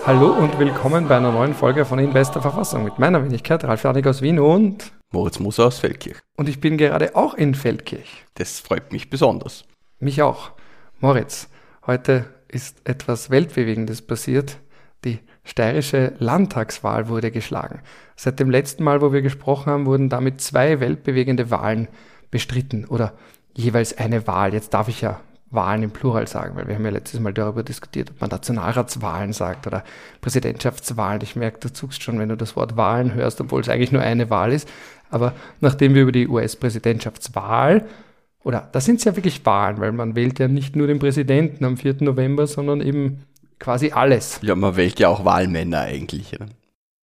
Hallo und willkommen bei einer neuen Folge von In bester Verfassung mit meiner Wenigkeit Ralf Janik aus Wien und Moritz Moser aus Feldkirch. Und ich bin gerade auch in Feldkirch. Das freut mich besonders. Mich auch. Moritz, heute ist etwas Weltbewegendes passiert. Die steirische Landtagswahl wurde geschlagen. Seit dem letzten Mal, wo wir gesprochen haben, wurden damit 2 weltbewegende Wahlen bestritten oder jeweils eine Wahl. Jetzt darf ich ja Wahlen im Plural sagen, weil wir haben ja letztes Mal darüber diskutiert, ob man Nationalratswahlen sagt oder Präsidentschaftswahlen. Ich merke, du zuckst schon, wenn du das Wort Wahlen hörst, obwohl es eigentlich nur eine Wahl ist. Aber nachdem wir über die US-Präsidentschaftswahl, oder das sind ja wirklich Wahlen, weil man wählt ja nicht nur den Präsidenten am 4. November, sondern eben quasi alles. Ja, man wählt ja auch Wahlmänner eigentlich. Oder?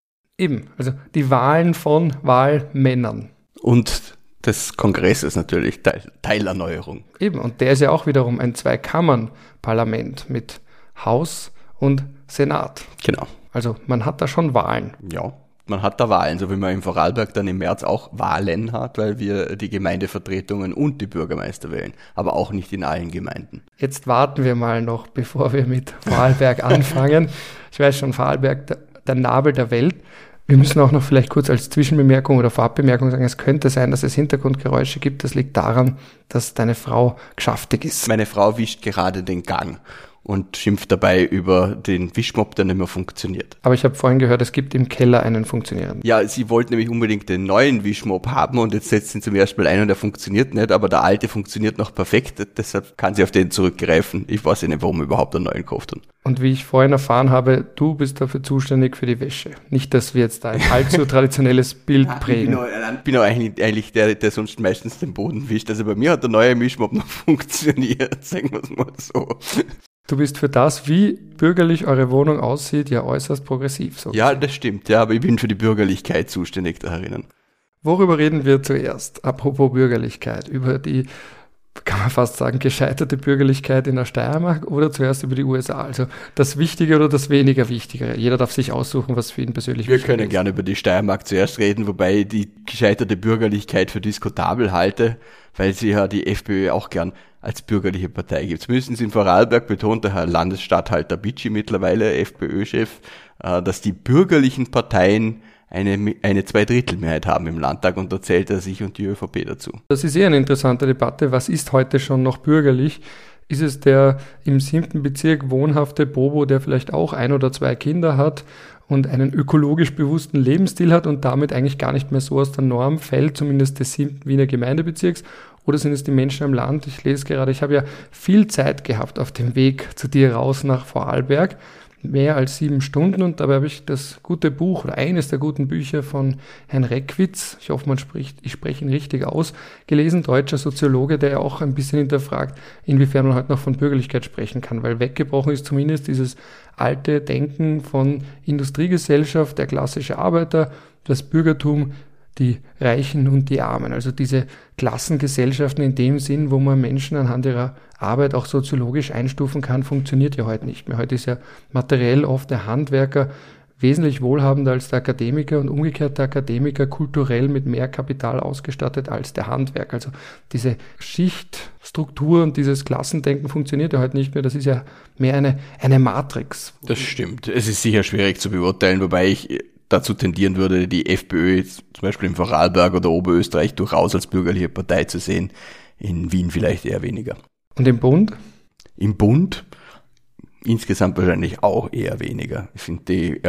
Eben, also die Wahlen von Wahlmännern. Und des Kongresses natürlich, Teilerneuerung. Eben, und der ist ja auch wiederum ein Zweikammern-Parlament mit Haus und Senat. Genau. Also man hat da schon Wahlen. Ja, man hat da Wahlen, so wie man in Vorarlberg dann im März auch Wahlen hat, weil wir die Gemeindevertretungen und die Bürgermeister wählen, aber auch nicht in allen Gemeinden. Jetzt warten wir mal noch, bevor wir mit Vorarlberg anfangen. Ich weiß schon, Vorarlberg, der Nabel der Welt. Wir müssen auch noch vielleicht kurz als Zwischenbemerkung oder Vorabbemerkung sagen, es könnte sein, dass es Hintergrundgeräusche gibt. Das liegt daran, dass deine Frau geschäftig ist. Meine Frau wischt gerade den Gang und schimpft dabei über den Wischmopp, der nicht mehr funktioniert. Aber ich habe vorhin gehört, es gibt im Keller einen funktionierenden. Ja, sie wollte nämlich unbedingt den neuen Wischmopp haben und jetzt setzt sie ihn zum ersten Mal ein und der funktioniert nicht, aber der alte funktioniert noch perfekt, deshalb kann sie auf den zurückgreifen. Ich weiß nicht, warum überhaupt einen neuen gekauft hat. Und wie ich vorhin erfahren habe, du bist dafür zuständig für die Wäsche. Nicht, dass wir jetzt da ein allzu traditionelles Bild prägen. Ich bin auch eigentlich der sonst meistens den Boden wischt. Also bei mir hat der neue Wischmopp noch funktioniert, sagen wir es mal so. Du bist für das, wie bürgerlich eure Wohnung aussieht, ja äußerst progressiv. So ja, das stimmt, ja, aber ich bin für die Bürgerlichkeit zuständig da herinnen. Worüber reden wir zuerst? Apropos Bürgerlichkeit, über die, kann man fast sagen, gescheiterte Bürgerlichkeit in der Steiermark oder zuerst über die USA? Also das Wichtige oder das weniger Wichtige? Jeder darf sich aussuchen, was für ihn persönlich wichtig ist. Wir können gerne über die Steiermark zuerst reden, wobei ich die gescheiterte Bürgerlichkeit für diskutabel halte, weil sie ja die FPÖ auch gern als bürgerliche Partei gibt. Zumindest in Vorarlberg betont der Herr Landesstatthalter Bitschi, mittlerweile FPÖ-Chef, dass die bürgerlichen Parteien eine Zweidrittelmehrheit haben im Landtag und da zählt er sich und die ÖVP dazu. Das ist eine interessante Debatte. Was ist heute schon noch bürgerlich? Ist es der im 7. Bezirk wohnhafte Bobo, der vielleicht auch 1 oder 2 Kinder hat und einen ökologisch bewussten Lebensstil hat und damit eigentlich gar nicht mehr so aus der Norm fällt, zumindest des 7. Wiener Gemeindebezirks? Oder sind es die Menschen am Land? Ich lese gerade, ich habe ja viel Zeit gehabt auf dem Weg zu dir raus nach Vorarlberg, mehr als 7 Stunden und dabei habe ich das gute Buch oder eines der guten Bücher von Herrn Reckwitz, ich hoffe, ich spreche ihn richtig aus, gelesen, deutscher Soziologe, der ja auch ein bisschen hinterfragt, inwiefern man heute noch von Bürgerlichkeit sprechen kann, weil weggebrochen ist zumindest dieses alte Denken von Industriegesellschaft, der klassische Arbeiter, das Bürgertum, die Reichen und die Armen. Also diese Klassengesellschaften in dem Sinn, wo man Menschen anhand ihrer Arbeit auch soziologisch einstufen kann, funktioniert ja heute nicht mehr. Heute ist ja materiell oft der Handwerker wesentlich wohlhabender als der Akademiker und umgekehrt der Akademiker kulturell mit mehr Kapital ausgestattet als der Handwerker. Also diese Schichtstruktur und dieses Klassendenken funktioniert ja heute nicht mehr. Das ist ja mehr eine Matrix. Das stimmt. Es ist sicher schwierig zu beurteilen, wobei ich dazu tendieren würde, die FPÖ zum Beispiel in Vorarlberg oder Oberösterreich durchaus als bürgerliche Partei zu sehen, in Wien vielleicht eher weniger. Und im Bund? Im Bund insgesamt wahrscheinlich auch eher weniger. Ich finde, die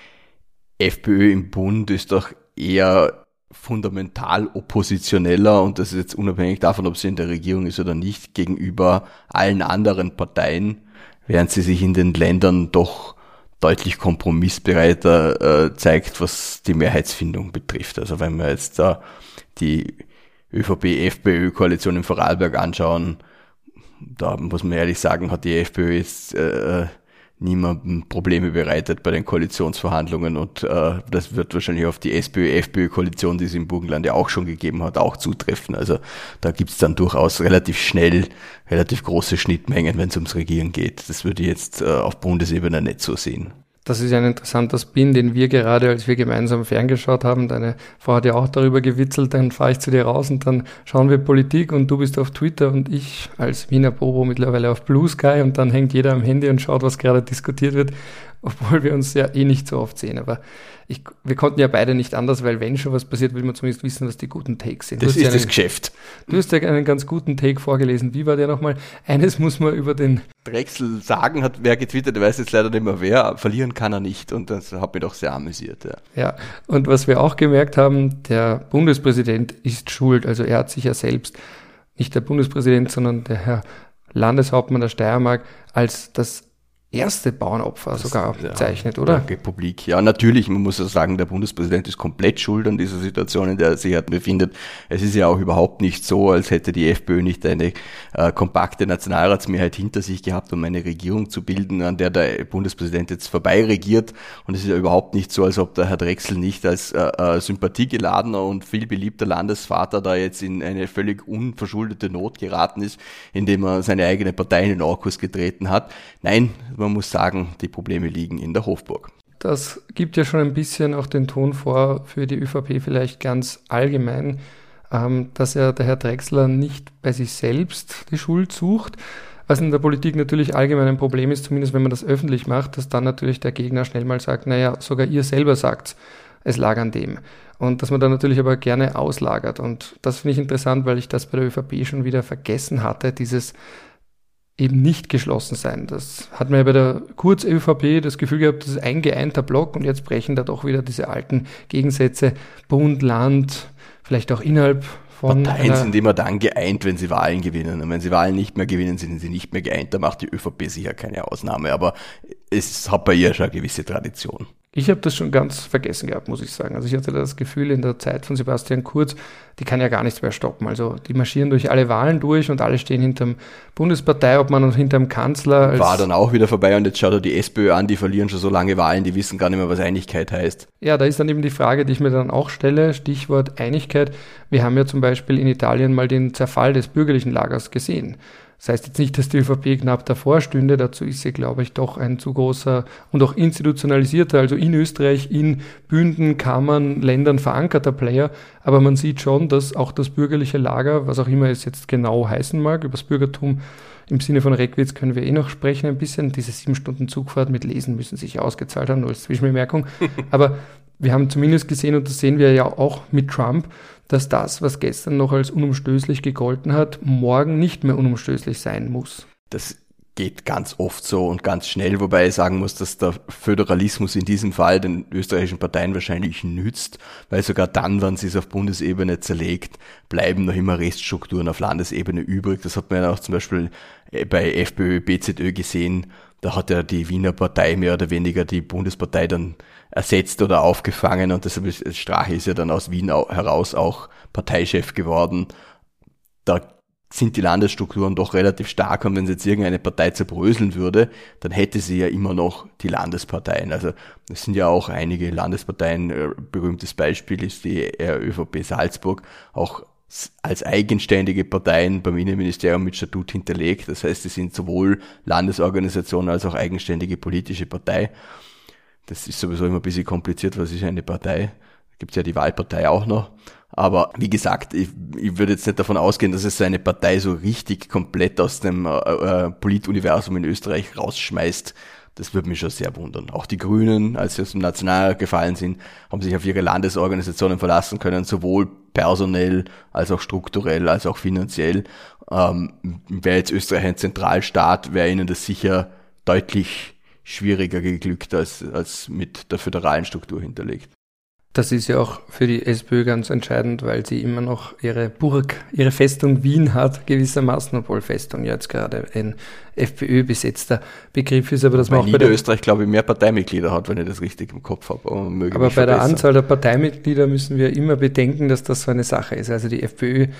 FPÖ im Bund ist doch eher fundamental oppositioneller und das ist jetzt unabhängig davon, ob sie in der Regierung ist oder nicht, gegenüber allen anderen Parteien, während sie sich in den Ländern doch deutlich kompromissbereiter zeigt, was die Mehrheitsfindung betrifft. Also wenn wir jetzt die ÖVP-FPÖ-Koalition in Vorarlberg anschauen, da muss man ehrlich sagen, hat die FPÖ jetzt niemandem Probleme bereitet bei den Koalitionsverhandlungen und das wird wahrscheinlich auf die SPÖ-FPÖ-Koalition, die es im Burgenland ja auch schon gegeben hat, auch zutreffen. Also da gibt's dann durchaus relativ schnell relativ große Schnittmengen, wenn es ums Regieren geht. Das würde ich jetzt auf Bundesebene nicht so sehen. Das ist ja ein interessanter Spin, den wir gerade, als wir gemeinsam ferngeschaut haben, deine Frau hat ja auch darüber gewitzelt, dann fahre ich zu dir raus und dann schauen wir Politik und du bist auf Twitter und ich als Wiener Bobo mittlerweile auf Blue Sky und dann hängt jeder am Handy und schaut, was gerade diskutiert wird, obwohl wir uns ja eh nicht so oft sehen. Aber wir konnten ja beide nicht anders, weil wenn schon was passiert, will man zumindest wissen, was die guten Takes sind. Das ist das Geschäft. Du hast ja einen ganz guten Take vorgelesen. Wie war der nochmal? Eines muss man über den Drechsel sagen, hat wer getwittert, der weiß jetzt leider nicht mehr wer, verlieren kann er nicht und das hat mich doch sehr amüsiert. Ja, und was wir auch gemerkt haben, der Bundespräsident ist schuld, also er hat sich ja selbst, nicht der Bundespräsident, sondern der Herr Landeshauptmann der Steiermark, als das erste Bauernopfer sogar bezeichnet, oder? Republik. Ja, natürlich, man muss ja sagen, der Bundespräsident ist komplett schuld an dieser Situation, in der er sich befindet. Es ist ja auch überhaupt nicht so, als hätte die FPÖ nicht eine kompakte Nationalratsmehrheit hinter sich gehabt, um eine Regierung zu bilden, an der der Bundespräsident jetzt vorbei regiert. Und es ist ja überhaupt nicht so, als ob der Herr Drechsel nicht als sympathiegeladener und viel beliebter Landesvater da jetzt in eine völlig unverschuldete Not geraten ist, indem er seine eigene Partei in den Orkus getreten hat. Nein, man muss sagen, die Probleme liegen in der Hofburg. Das gibt ja schon ein bisschen auch den Ton vor für die ÖVP vielleicht ganz allgemein, dass ja der Herr Drechsler nicht bei sich selbst die Schuld sucht, was in der Politik natürlich allgemein ein Problem ist, zumindest wenn man das öffentlich macht, dass dann natürlich der Gegner schnell mal sagt, naja, sogar ihr selber sagt, es lag an dem. Und dass man dann natürlich aber gerne auslagert. Und das finde ich interessant, weil ich das bei der ÖVP schon wieder vergessen hatte, dieses eben nicht geschlossen sein. Das hat man ja bei der Kurz-ÖVP das Gefühl gehabt, das ist ein geeinter Block und jetzt brechen da doch wieder diese alten Gegensätze Bund, Land, vielleicht auch innerhalb von Parteien sind immer dann geeint, wenn sie Wahlen gewinnen. Und wenn sie Wahlen nicht mehr gewinnen, sind sie nicht mehr geeint. Da macht die ÖVP sicher keine Ausnahme, aber es hat bei ihr schon eine gewisse Tradition. Ich habe das schon ganz vergessen gehabt, muss ich sagen. Also ich hatte das Gefühl in der Zeit von Sebastian Kurz, die kann ja gar nichts mehr stoppen. Also die marschieren durch alle Wahlen durch und alle stehen hinterm Bundesparteiobmann und hinterm Kanzler. War dann auch wieder vorbei und jetzt schaut er die SPÖ an, die verlieren schon so lange Wahlen, die wissen gar nicht mehr, was Einigkeit heißt. Ja, da ist dann eben die Frage, die ich mir dann auch stelle, Stichwort Einigkeit. Wir haben ja zum Beispiel in Italien mal den Zerfall des bürgerlichen Lagers gesehen. Das heißt jetzt nicht, dass die ÖVP knapp davor stünde, dazu ist sie, glaube ich, doch ein zu großer und auch institutionalisierter, also in Österreich, in Bünden, Kammern, Ländern verankerter Player. Aber man sieht schon, dass auch das bürgerliche Lager, was auch immer es jetzt genau heißen mag, über das Bürgertum im Sinne von Reckwitz können wir eh noch sprechen ein bisschen. Diese 7 Stunden Zugfahrt mit Lesen müssen sich ausgezahlt haben, nur als Zwischenbemerkung. Aber wir haben zumindest gesehen, und das sehen wir ja auch mit Trump, dass das, was gestern noch als unumstößlich gegolten hat, morgen nicht mehr unumstößlich sein muss. Das geht ganz oft so und ganz schnell, wobei ich sagen muss, dass der Föderalismus in diesem Fall den österreichischen Parteien wahrscheinlich nützt, weil sogar dann, wenn sie es auf Bundesebene zerlegt, bleiben noch immer Reststrukturen auf Landesebene übrig. Das hat man ja auch zum Beispiel bei FPÖ, BZÖ gesehen. Da hat ja die Wiener Partei mehr oder weniger die Bundespartei dann ersetzt oder aufgefangen und deshalb ist Strache ist ja dann aus Wien heraus auch Parteichef geworden. Da sind die Landesstrukturen doch relativ stark und wenn sie jetzt irgendeine Partei zerbröseln würde, dann hätte sie ja immer noch die Landesparteien. Also es sind ja auch einige Landesparteien, berühmtes Beispiel ist die ÖVP Salzburg, auch als eigenständige Parteien beim Innenministerium mit Statut hinterlegt. Das heißt, sie sind sowohl Landesorganisation als auch eigenständige politische Partei. Das ist sowieso immer ein bisschen kompliziert, was ist eine Partei? Da gibt es ja die Wahlpartei auch noch. Aber wie gesagt, ich würde jetzt nicht davon ausgehen, dass es so eine Partei so richtig komplett aus dem Polituniversum in Österreich rausschmeißt. Das würde mich schon sehr wundern. Auch die Grünen, als sie aus dem Nationalrat gefallen sind, haben sich auf ihre Landesorganisationen verlassen können, sowohl personell als auch strukturell, als auch finanziell. Wäre jetzt Österreich ein Zentralstaat, wäre ihnen das sicher deutlich schwieriger geglückt als mit der föderalen Struktur hinterlegt. Das ist ja auch für die SPÖ ganz entscheidend, weil sie immer noch ihre Burg, ihre Festung Wien hat, gewissermaßen, obwohl Festung jetzt gerade ein FPÖ-besetzter Begriff ist. Aber das man auch Niederösterreich, glaube ich, mehr Parteimitglieder hat, wenn ich das richtig im Kopf habe. Aber bei der Anzahl der Parteimitglieder müssen wir immer bedenken, dass das so eine Sache ist. Also die FPÖ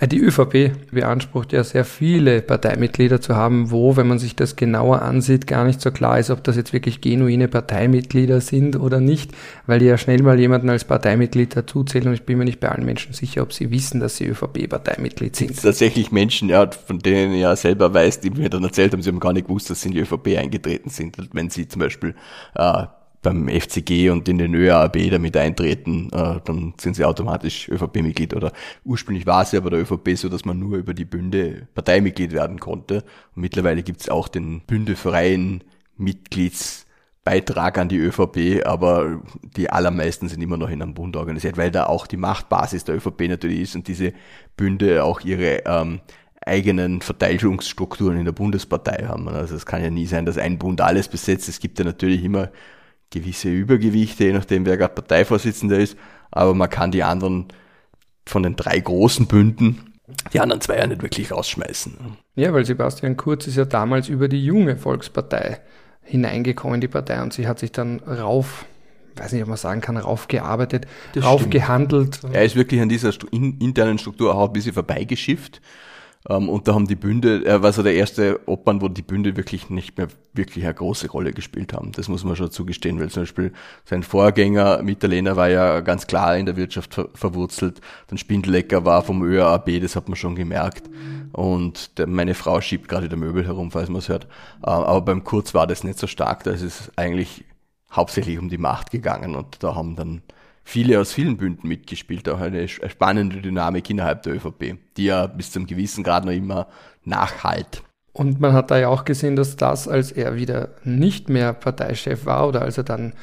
Die ÖVP beansprucht ja sehr viele Parteimitglieder zu haben, wo, wenn man sich das genauer ansieht, gar nicht so klar ist, ob das jetzt wirklich genuine Parteimitglieder sind oder nicht, weil die ja schnell mal jemanden als Parteimitglied dazuzählen und ich bin mir nicht bei allen Menschen sicher, ob sie wissen, dass sie ÖVP-Parteimitglied sind. Es sind tatsächlich Menschen, ja, von denen ich ja selber weiß, die mir dann erzählt haben, sie haben gar nicht gewusst, dass sie in die ÖVP eingetreten sind. Wenn sie zum Beispiel beim FCG und in den ÖAB damit eintreten, dann sind sie automatisch ÖVP-Mitglied. Oder ursprünglich war es ja bei der ÖVP so, dass man nur über die Bünde Parteimitglied werden konnte. Und mittlerweile gibt es auch den bündefreien Mitgliedsbeitrag an die ÖVP, aber die allermeisten sind immer noch in einem Bund organisiert, weil da auch die Machtbasis der ÖVP natürlich ist und diese Bünde auch ihre eigenen Verteilungsstrukturen in der Bundespartei haben. Also es kann ja nie sein, dass ein Bund alles besetzt. Es gibt ja natürlich immer gewisse Übergewichte, je nachdem wer gerade Parteivorsitzender ist, aber man kann die anderen von den 3 großen Bünden, die anderen 2 ja nicht wirklich rausschmeißen. Ja, weil Sebastian Kurz ist ja damals über die junge Volkspartei hineingekommen in die Partei und sie hat sich dann weiß nicht, ob man sagen kann, raufgearbeitet, raufgehandelt. Er ist wirklich an dieser internen Struktur auch ein bisschen vorbeigeschifft. Und da haben die Bünde, er war so der erste Obmann, wo die Bünde wirklich nicht mehr wirklich eine große Rolle gespielt haben. Das muss man schon zugestehen, weil zum Beispiel sein Vorgänger Mitterlehner war ja ganz klar in der Wirtschaft verwurzelt. Dann Spindelecker war vom ÖAB, das hat man schon gemerkt. Und meine Frau schiebt gerade der Möbel herum, falls man es hört. Aber beim Kurz war das nicht so stark. Da ist es eigentlich hauptsächlich um die Macht gegangen und da haben dann viele aus vielen Bünden mitgespielt, auch eine spannende Dynamik innerhalb der ÖVP, die ja bis zum gewissen Grad noch immer nachhalt. Und man hat da ja auch gesehen, dass das, als er wieder nicht mehr Parteichef war oder als er dann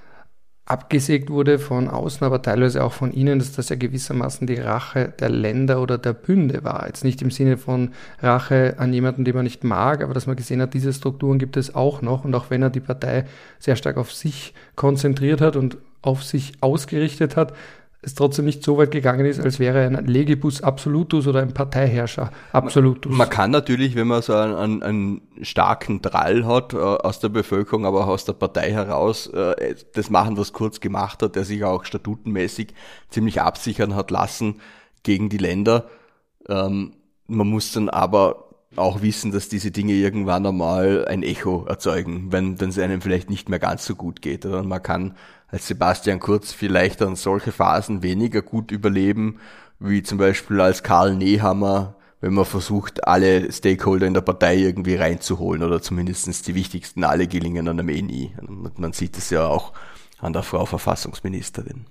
abgesägt wurde von außen, aber teilweise auch von innen, dass das ja gewissermaßen die Rache der Länder oder der Bünde war. Jetzt nicht im Sinne von Rache an jemanden, den man nicht mag, aber dass man gesehen hat, diese Strukturen gibt es auch noch. Und auch wenn er die Partei sehr stark auf sich konzentriert hat und auf sich ausgerichtet hat, es trotzdem nicht so weit gegangen ist, als wäre er ein Legibus Absolutus oder ein Parteiherrscher Absolutus. Man kann natürlich, wenn man so einen starken Drall hat aus der Bevölkerung, aber auch aus der Partei heraus, das machen, was Kurz gemacht hat, der sich auch statutenmäßig ziemlich absichern hat lassen gegen die Länder. Man muss dann aber auch wissen, dass diese Dinge irgendwann einmal ein Echo erzeugen, wenn es einem vielleicht nicht mehr ganz so gut geht. Oder man kann als Sebastian Kurz vielleicht dann solche Phasen weniger gut überleben, wie zum Beispiel als Karl Nehammer, wenn man versucht, alle Stakeholder in der Partei irgendwie reinzuholen oder zumindest die wichtigsten alle gelingen dann am nie. Man sieht es ja auch an der Frau Verfassungsministerin.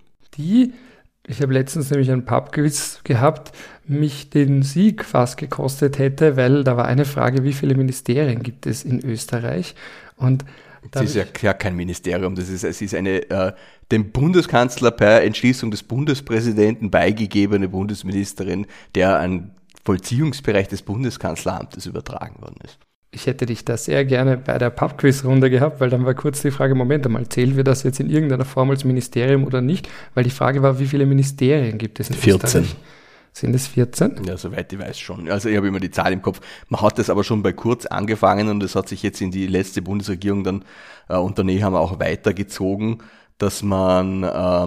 Ich habe letztens nämlich einen Pubquiz gehabt, mich den Sieg fast gekostet hätte, weil da war eine Frage, wie viele Ministerien gibt es in Österreich? Und das ist ja kein Ministerium, es ist eine dem Bundeskanzler per Entschließung des Bundespräsidenten beigegebene Bundesministerin, der ein Vollziehungsbereich des Bundeskanzleramtes übertragen worden ist. Ich hätte dich da sehr gerne bei der Pubquiz-Runde gehabt, weil dann war kurz die Frage, Moment einmal, zählen wir das jetzt in irgendeiner Form als Ministerium oder nicht? Weil die Frage war, wie viele Ministerien gibt es in 14. Österreich? Sind es 14? Ja, soweit ich weiß schon. Also ich habe immer die Zahl im Kopf. Man hat das aber schon bei Kurz angefangen und es hat sich jetzt in die letzte Bundesregierung dann unter Nehammer auch weitergezogen, dass man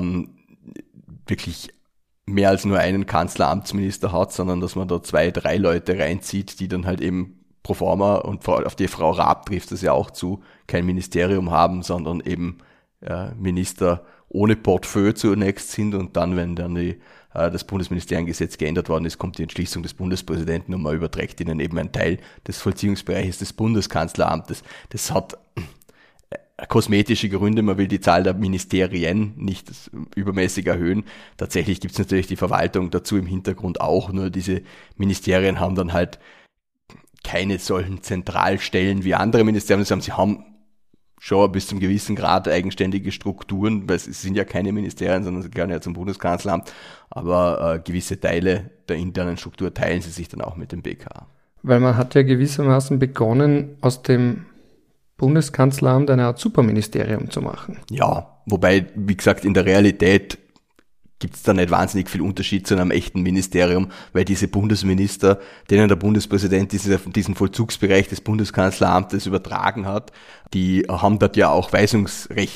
wirklich mehr als nur einen Kanzleramtsminister hat, sondern dass man da 2, 3 Leute reinzieht, die dann halt eben pro forma, und auf die Frau Raab trifft es ja auch zu, kein Ministerium haben, sondern eben Minister ohne Portfolio zunächst sind und dann, wenn dann das Bundesministeriengesetz geändert worden ist, kommt die Entschließung des Bundespräsidenten und man überträgt ihnen eben einen Teil des Vollziehungsbereiches des Bundeskanzleramtes. Das hat kosmetische Gründe, man will die Zahl der Ministerien nicht übermäßig erhöhen. Tatsächlich gibt es natürlich die Verwaltung dazu im Hintergrund auch, nur diese Ministerien haben dann halt keine solchen Zentralstellen wie andere Ministerien. Sie haben schon bis zum gewissen Grad eigenständige Strukturen, weil es sind ja keine Ministerien, sondern sie gehören ja zum Bundeskanzleramt, aber gewisse Teile der internen Struktur teilen sie sich dann auch mit dem BKA. Weil man hat ja gewissermaßen begonnen, aus dem Bundeskanzleramt eine Art Superministerium zu machen. Ja, wobei, wie gesagt, in der Realität gibt es da nicht wahnsinnig viel Unterschied zu einem echten Ministerium, weil diese Bundesminister, denen der Bundespräsident diesen Vollzugsbereich des Bundeskanzleramtes übertragen hat, die haben dort ja auch Weisungsrecht.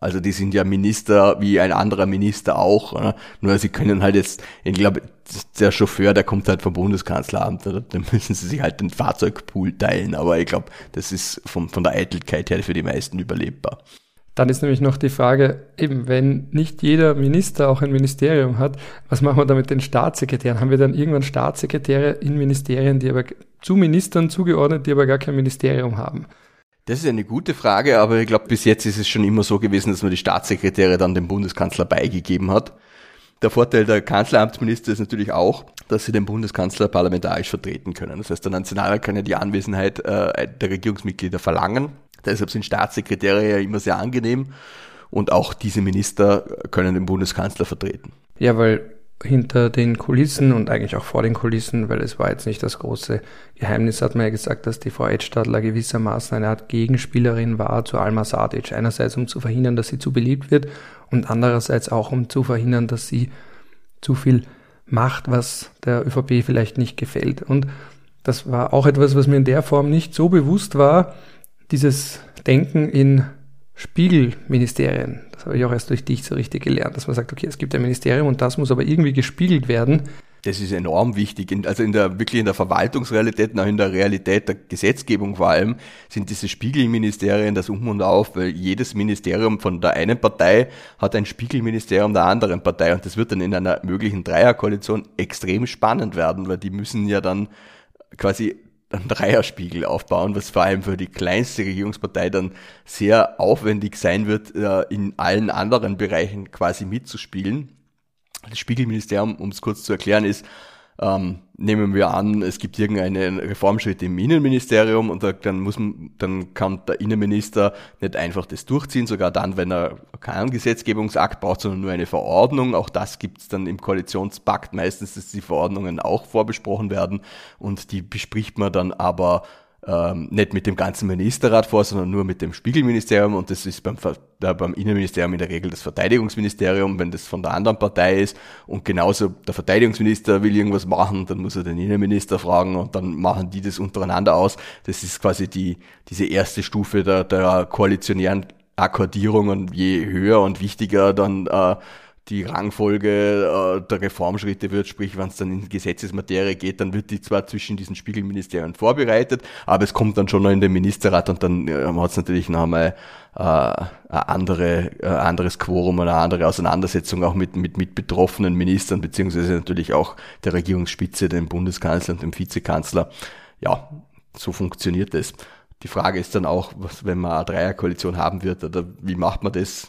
Also die sind ja Minister wie ein anderer Minister auch. Oder? Nur sie können halt jetzt, ich glaube, der Chauffeur, der kommt halt vom Bundeskanzleramt, oder? Dann müssen sie sich halt den Fahrzeugpool teilen. Aber ich glaube, das ist von der Eitelkeit her für die meisten überlebbar. Dann ist nämlich noch die Frage, eben, wenn nicht jeder Minister auch ein Ministerium hat, was machen wir da mit den Staatssekretären? Haben wir dann irgendwann Staatssekretäre in Ministerien, die aber zu Ministern zugeordnet, die aber gar kein Ministerium haben? Das ist eine gute Frage, aber ich glaube, bis jetzt ist es schon immer so gewesen, dass man die Staatssekretäre dann dem Bundeskanzler beigegeben hat. Der Vorteil der Kanzleramtsminister ist natürlich auch, dass sie den Bundeskanzler parlamentarisch vertreten können. Das heißt, der Nationalrat kann ja die Anwesenheit der Regierungsmitglieder verlangen. Deshalb sind Staatssekretäre ja immer sehr angenehm und auch diese Minister können den Bundeskanzler vertreten. Ja, weil hinter den Kulissen und eigentlich auch vor den Kulissen, weil es war jetzt nicht das große Geheimnis, hat man ja gesagt, dass die Frau Edstadler gewissermaßen eine Art Gegenspielerin war zu Alma Sadic. Einerseits, um zu verhindern, dass sie zu beliebt wird und andererseits auch, um zu verhindern, dass sie zu viel macht, was der ÖVP vielleicht nicht gefällt. Und das war auch etwas, was mir in der Form nicht so bewusst war, dieses Denken in Spiegelministerien. Das habe ich auch erst durch dich so richtig gelernt, dass man sagt, okay, es gibt ein Ministerium und das muss aber irgendwie gespiegelt werden. Das ist enorm wichtig. Also wirklich in der Verwaltungsrealität, auch in der Realität der Gesetzgebung vor allem, sind diese Spiegelministerien das Um und Auf, weil jedes Ministerium von der einen Partei hat ein Spiegelministerium der anderen Partei und das wird dann in einer möglichen Dreierkoalition extrem spannend werden, weil die müssen ja dann quasi einen Dreierspiegel aufbauen, was vor allem für die kleinste Regierungspartei dann sehr aufwendig sein wird, in allen anderen Bereichen quasi mitzuspielen. Das Spiegelministerium, um es kurz zu erklären, ist, nehmen wir an, es gibt irgendeinen Reformschritt im Innenministerium und dann kann der Innenminister nicht einfach das durchziehen, sogar dann, wenn er keinen Gesetzgebungsakt braucht, sondern nur eine Verordnung. Auch das gibt es dann im Koalitionspakt meistens, dass die Verordnungen auch vorbesprochen werden und die bespricht man dann aber nicht mit dem ganzen Ministerrat vor, sondern nur mit dem Spiegelministerium und das ist beim Innenministerium in der Regel das Verteidigungsministerium, wenn das von der anderen Partei ist und genauso der Verteidigungsminister will irgendwas machen, dann muss er den Innenminister fragen und dann machen die das untereinander aus. Das ist quasi diese erste Stufe der koalitionären Akkordierung und je höher und wichtiger dann die Rangfolge der Reformschritte wird, sprich, wenn es dann in Gesetzesmaterie geht, dann wird die zwar zwischen diesen Spiegelministerien vorbereitet, aber es kommt dann schon noch in den Ministerrat und dann hat es natürlich noch einmal anderes Quorum, eine andere Auseinandersetzung auch mit betroffenen Ministern, beziehungsweise natürlich auch der Regierungsspitze, dem Bundeskanzler und dem Vizekanzler. Ja, so funktioniert das. Die Frage ist dann auch, wenn man eine Dreierkoalition haben wird, oder wie macht man das?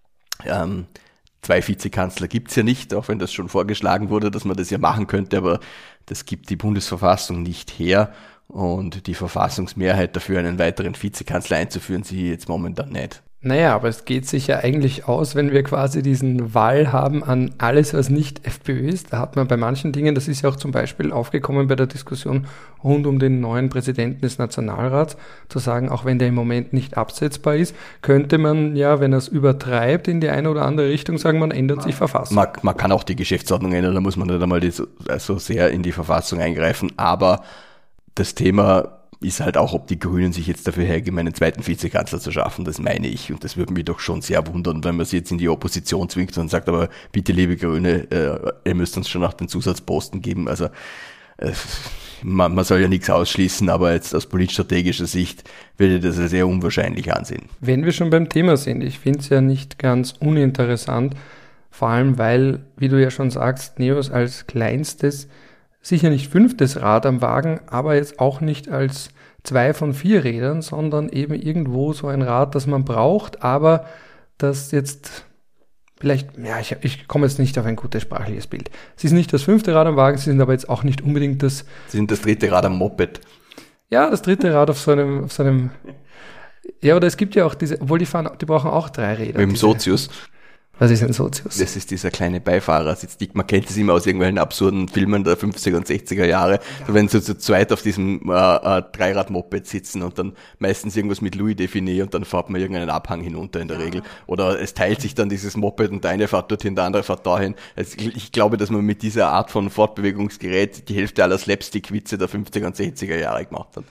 2 Vizekanzler gibt's ja nicht, auch wenn das schon vorgeschlagen wurde, dass man das ja machen könnte, aber das gibt die Bundesverfassung nicht her und die Verfassungsmehrheit dafür, einen weiteren Vizekanzler einzuführen, sehe ich jetzt momentan nicht. Naja, aber es geht sich ja eigentlich aus, wenn wir quasi diesen Wall haben an alles, was nicht FPÖ ist. Da hat man bei manchen Dingen, das ist ja auch zum Beispiel aufgekommen bei der Diskussion rund um den neuen Präsidenten des Nationalrats, zu sagen, auch wenn der im Moment nicht absetzbar ist, könnte man ja, wenn er es übertreibt, in die eine oder andere Richtung sagen, man ändert sich Verfassung. Man kann auch die Geschäftsordnung ändern, da muss man nicht einmal so sehr in die Verfassung eingreifen, aber das Thema ist halt auch, ob die Grünen sich jetzt dafür hergeben, einen zweiten Vizekanzler zu schaffen, das meine ich. Und das würde mich doch schon sehr wundern, wenn man sie jetzt in die Opposition zwingt und sagt, aber bitte, liebe Grüne, ihr müsst uns schon auch den Zusatzposten geben. Also man soll ja nichts ausschließen, aber jetzt aus politstrategischer Sicht würde ich das sehr unwahrscheinlich ansehen. Wenn wir schon beim Thema sind, ich finde es ja nicht ganz uninteressant, vor allem weil, wie du ja schon sagst, NEOS als kleinstes, sicher nicht 5. Rad am Wagen, aber jetzt auch nicht als 2 von 4 Rädern, sondern eben irgendwo so ein Rad, das man braucht, aber das jetzt vielleicht, ja, ich komme jetzt nicht auf ein gutes sprachliches Bild. Sie sind nicht das 5. Rad am Wagen, sie sind aber jetzt auch nicht unbedingt das... Sie sind das 3. Rad am Moped. Ja, das 3. Rad auf so einem... Ja, oder es gibt ja auch diese, obwohl die brauchen auch 3 Räder. Mit dem Sozius. Was ist ein Sozius? Das ist dieser kleine Beifahrersitz. Man kennt das immer aus irgendwelchen absurden Filmen der 50er und 60er Jahre. Ja. Wenn sie zu zweit auf diesem Dreirad-Moped sitzen und dann meistens irgendwas mit Louis Define und dann fährt man irgendeinen Abhang hinunter in der Regel. Oder es teilt sich dann dieses Moped und der eine fährt dorthin, der andere fährt dahin. Also ich glaube, dass man mit dieser Art von Fortbewegungsgerät die Hälfte aller Slapstick-Witze der 50er und 60er Jahre gemacht hat.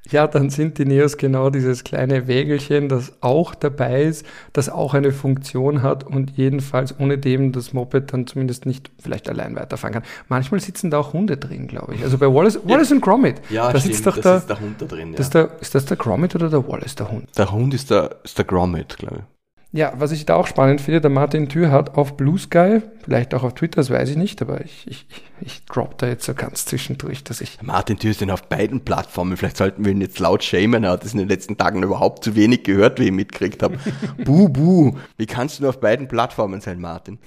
Ja, dann sind die Neos genau dieses kleine Wägelchen, das auch dabei ist, das auch eine Funktion hat und jedenfalls ohne dem das Moped dann zumindest nicht vielleicht allein weiterfahren kann. Manchmal sitzen da auch Hunde drin, glaube ich. Also bei Wallace und Gromit. Ja, da stimmt, sitzt doch ist der Hund da drin. Ja. Ist das der Gromit oder der Wallace, der Hund? Der Hund ist der Gromit, glaube ich. Ja, was ich da auch spannend finde, der Martin Thür hat auf Blue Sky, vielleicht auch auf Twitter, das weiß ich nicht, aber ich drop da jetzt so ganz zwischendurch, dass ich... Martin Thür ist denn auf beiden Plattformen, vielleicht sollten wir ihn jetzt laut schämen, er hat es in den letzten Tagen überhaupt zu wenig gehört, wie ich mitgekriegt habe. Buh, wie kannst du nur auf beiden Plattformen sein, Martin?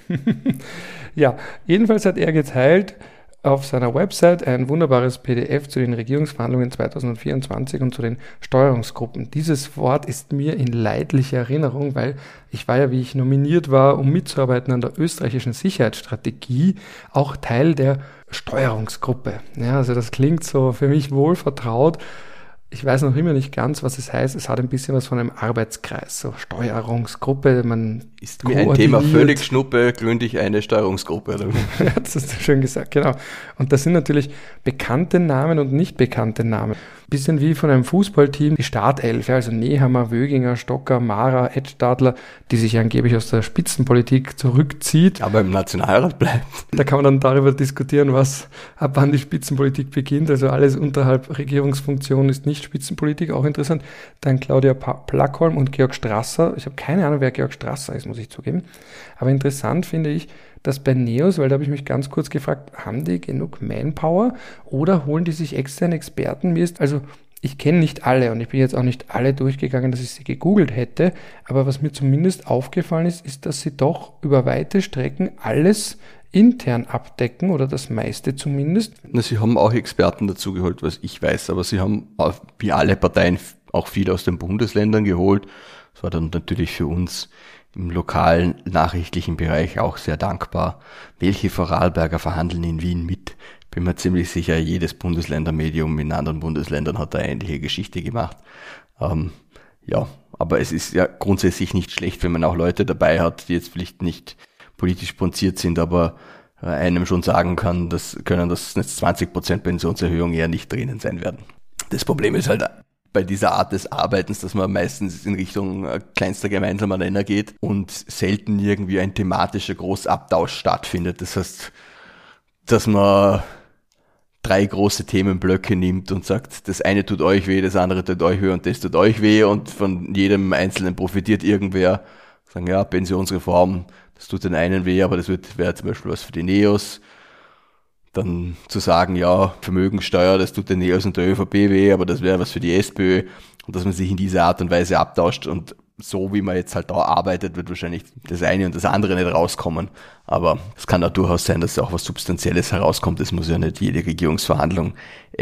Ja, jedenfalls hat er geteilt auf seiner Website ein wunderbares PDF zu den Regierungsverhandlungen 2024 und zu den Steuerungsgruppen. Dieses Wort ist mir in leidlicher Erinnerung, weil ich war ja, wie ich nominiert war, um mitzuarbeiten an der österreichischen Sicherheitsstrategie, auch Teil der Steuerungsgruppe. Ja, also das klingt so für mich wohl vertraut. Ich weiß noch immer nicht ganz, was es heißt. Es hat ein bisschen was von einem Arbeitskreis, so Steuerungsgruppe. Man ist mir ein Thema völlig Schnuppe, gründe ich eine Steuerungsgruppe. Ja, das hast du schön gesagt, genau. Und das sind natürlich bekannte Namen und nicht bekannte Namen. Bisschen wie von einem Fußballteam, die Startelf, also Nehammer, Wöginger, Stocker, Mara, Edstadler, die sich angeblich aus der Spitzenpolitik zurückzieht. Aber im Nationalrat bleibt. Da kann man dann darüber diskutieren, ab wann die Spitzenpolitik beginnt. Also alles unterhalb Regierungsfunktion ist nicht Spitzenpolitik, auch interessant. Dann Claudia Plackholm und Georg Strasser. Ich habe keine Ahnung, wer Georg Strasser ist, muss ich zugeben. Aber interessant finde ich, dass bei Neos, weil da habe ich mich ganz kurz gefragt, haben die genug Manpower oder holen die sich externe Experten? Ich kenne nicht alle und ich bin jetzt auch nicht alle durchgegangen, dass ich sie gegoogelt hätte, aber was mir zumindest aufgefallen ist, dass sie doch über weite Strecken alles intern abdecken oder das meiste zumindest. Sie haben auch Experten dazu geholt, was ich weiß, aber sie haben wie alle Parteien auch viel aus den Bundesländern geholt. Das war dann natürlich für uns im lokalen nachrichtlichen Bereich auch sehr dankbar. Welche Vorarlberger verhandeln in Wien mit? Bin mir ziemlich sicher, jedes Bundesländermedium in anderen Bundesländern hat eine ähnliche Geschichte gemacht. Ja, aber es ist ja grundsätzlich nicht schlecht, wenn man auch Leute dabei hat, die jetzt vielleicht nicht politisch sponsert sind, aber einem schon sagen kann, dass jetzt 20% Pensionserhöhung eher nicht drinnen sein werden. Das Problem ist halt bei dieser Art des Arbeitens, dass man meistens in Richtung kleinster gemeinsamer Nenner geht und selten irgendwie ein thematischer Großabtausch stattfindet. Das heißt, dass man 3 große Themenblöcke nimmt und sagt, das eine tut euch weh, das andere tut euch weh und das tut euch weh und von jedem Einzelnen profitiert irgendwer. Sagen, ja, Pensionsreform, das tut den einen weh, aber das wäre zum Beispiel was für die Neos. Dann zu sagen, ja, Vermögensteuer, das tut den Neos und der ÖVP weh, aber das wäre was für die SPÖ. Und dass man sich in dieser Art und Weise abtauscht und so wie man jetzt halt da arbeitet, wird wahrscheinlich das eine und das andere nicht rauskommen. Aber es kann auch durchaus sein, dass auch was Substanzielles herauskommt. Es muss ja nicht jede Regierungsverhandlung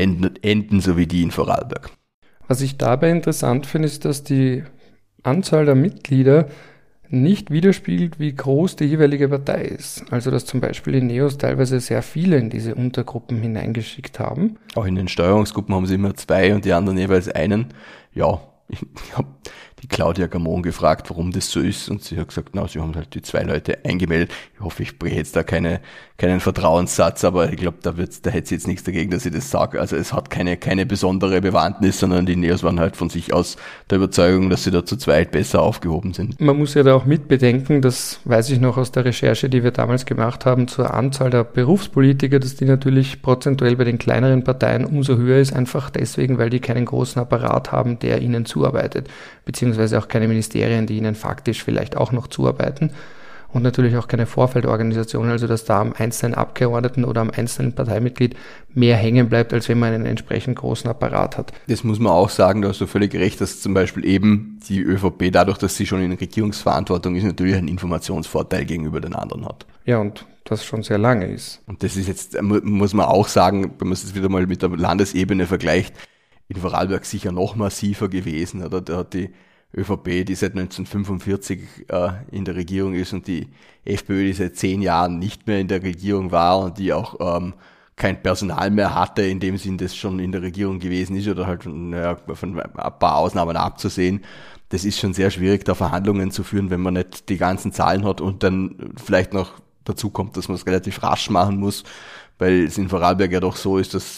enden, so wie die in Vorarlberg. Was ich dabei interessant finde, ist, dass die Anzahl der Mitglieder nicht widerspiegelt, wie groß die jeweilige Partei ist. Also dass zum Beispiel die Neos teilweise sehr viele in diese Untergruppen hineingeschickt haben. Auch in den Steuerungsgruppen haben sie immer 2 und die anderen jeweils einen. Ja, ich habe die Claudia Gamon gefragt, warum das so ist, und sie hat gesagt, sie haben halt die 2 Leute eingemeldet. Ich hoffe, ich breche jetzt da keinen Vertrauenssatz, aber ich glaube, da hätte sie jetzt nichts dagegen, dass ich das sage. Also es hat keine besondere Bewandtnis, sondern die Neos waren halt von sich aus der Überzeugung, dass sie da zu zweit besser aufgehoben sind. Man muss ja da auch mitbedenken, das weiß ich noch aus der Recherche, die wir damals gemacht haben, zur Anzahl der Berufspolitiker, dass die natürlich prozentuell bei den kleineren Parteien umso höher ist, einfach deswegen, weil die keinen großen Apparat haben, der ihnen zuarbeitet, beziehungsweise auch keine Ministerien, die ihnen faktisch vielleicht auch noch zuarbeiten und natürlich auch keine Vorfeldorganisation, also dass da am einzelnen Abgeordneten oder am einzelnen Parteimitglied mehr hängen bleibt, als wenn man einen entsprechend großen Apparat hat. Das muss man auch sagen, da hast du völlig recht, dass zum Beispiel eben die ÖVP, dadurch, dass sie schon in Regierungsverantwortung ist, natürlich einen Informationsvorteil gegenüber den anderen hat. Ja, und das schon sehr lange ist. Und das ist jetzt, muss man auch sagen, wenn man es jetzt wieder mal mit der Landesebene vergleicht, in Vorarlberg sicher noch massiver gewesen, oder? Da hat die ÖVP, die seit 1945 in der Regierung ist, und die FPÖ, die seit 10 Jahren nicht mehr in der Regierung war und die auch kein Personal mehr hatte, in dem Sinn, das schon in der Regierung gewesen ist oder halt von ein paar Ausnahmen abzusehen. Das ist schon sehr schwierig, da Verhandlungen zu führen, wenn man nicht die ganzen Zahlen hat und dann vielleicht noch dazu kommt, dass man es relativ rasch machen muss, weil es in Vorarlberg ja doch so ist, dass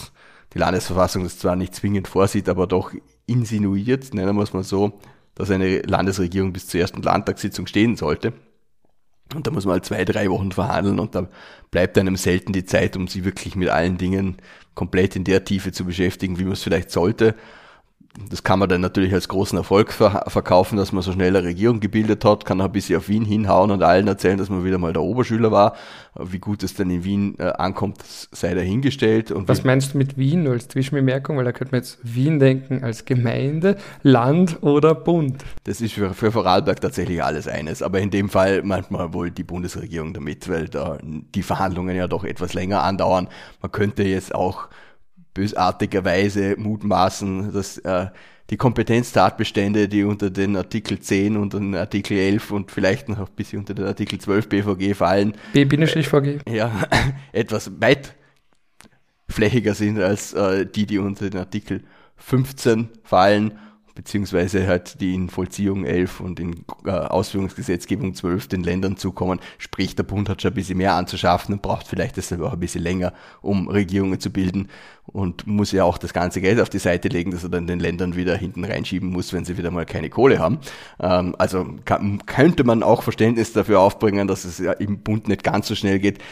die Landesverfassung das zwar nicht zwingend vorsieht, aber doch insinuiert, nennen wir es mal so, dass eine Landesregierung bis zur ersten Landtagssitzung stehen sollte. Und da muss man halt 2-3 Wochen verhandeln und da bleibt einem selten die Zeit, um sich wirklich mit allen Dingen komplett in der Tiefe zu beschäftigen, wie man es vielleicht sollte. Das kann man dann natürlich als großen Erfolg verkaufen, dass man so schnell eine Regierung gebildet hat, kann auch ein bisschen auf Wien hinhauen und allen erzählen, dass man wieder mal der Oberschüler war. Wie gut es dann in Wien ankommt, sei dahingestellt. Und was meinst du mit Wien als Zwischenbemerkung? Weil da könnte man jetzt Wien denken als Gemeinde, Land oder Bund. Das ist für Vorarlberg tatsächlich alles eines, aber in dem Fall manchmal wohl die Bundesregierung damit, weil da die Verhandlungen ja doch etwas länger andauern. Man könnte jetzt auch bösartigerweise mutmaßen, dass die Kompetenztatbestände, die unter den Artikel 10 und den Artikel 11 und vielleicht noch ein bisschen unter den Artikel 12 BVG fallen, B-VG, etwas weitflächiger sind als die unter den Artikel 15 fallen, beziehungsweise halt die in Vollziehung 11 und in Ausführungsgesetzgebung 12 den Ländern zukommen. Sprich, der Bund hat schon ein bisschen mehr anzuschaffen und braucht vielleicht deshalb auch ein bisschen länger, um Regierungen zu bilden und muss ja auch das ganze Geld auf die Seite legen, das er dann den Ländern wieder hinten reinschieben muss, wenn sie wieder mal keine Kohle haben. Also könnte man auch Verständnis dafür aufbringen, dass es ja im Bund nicht ganz so schnell geht,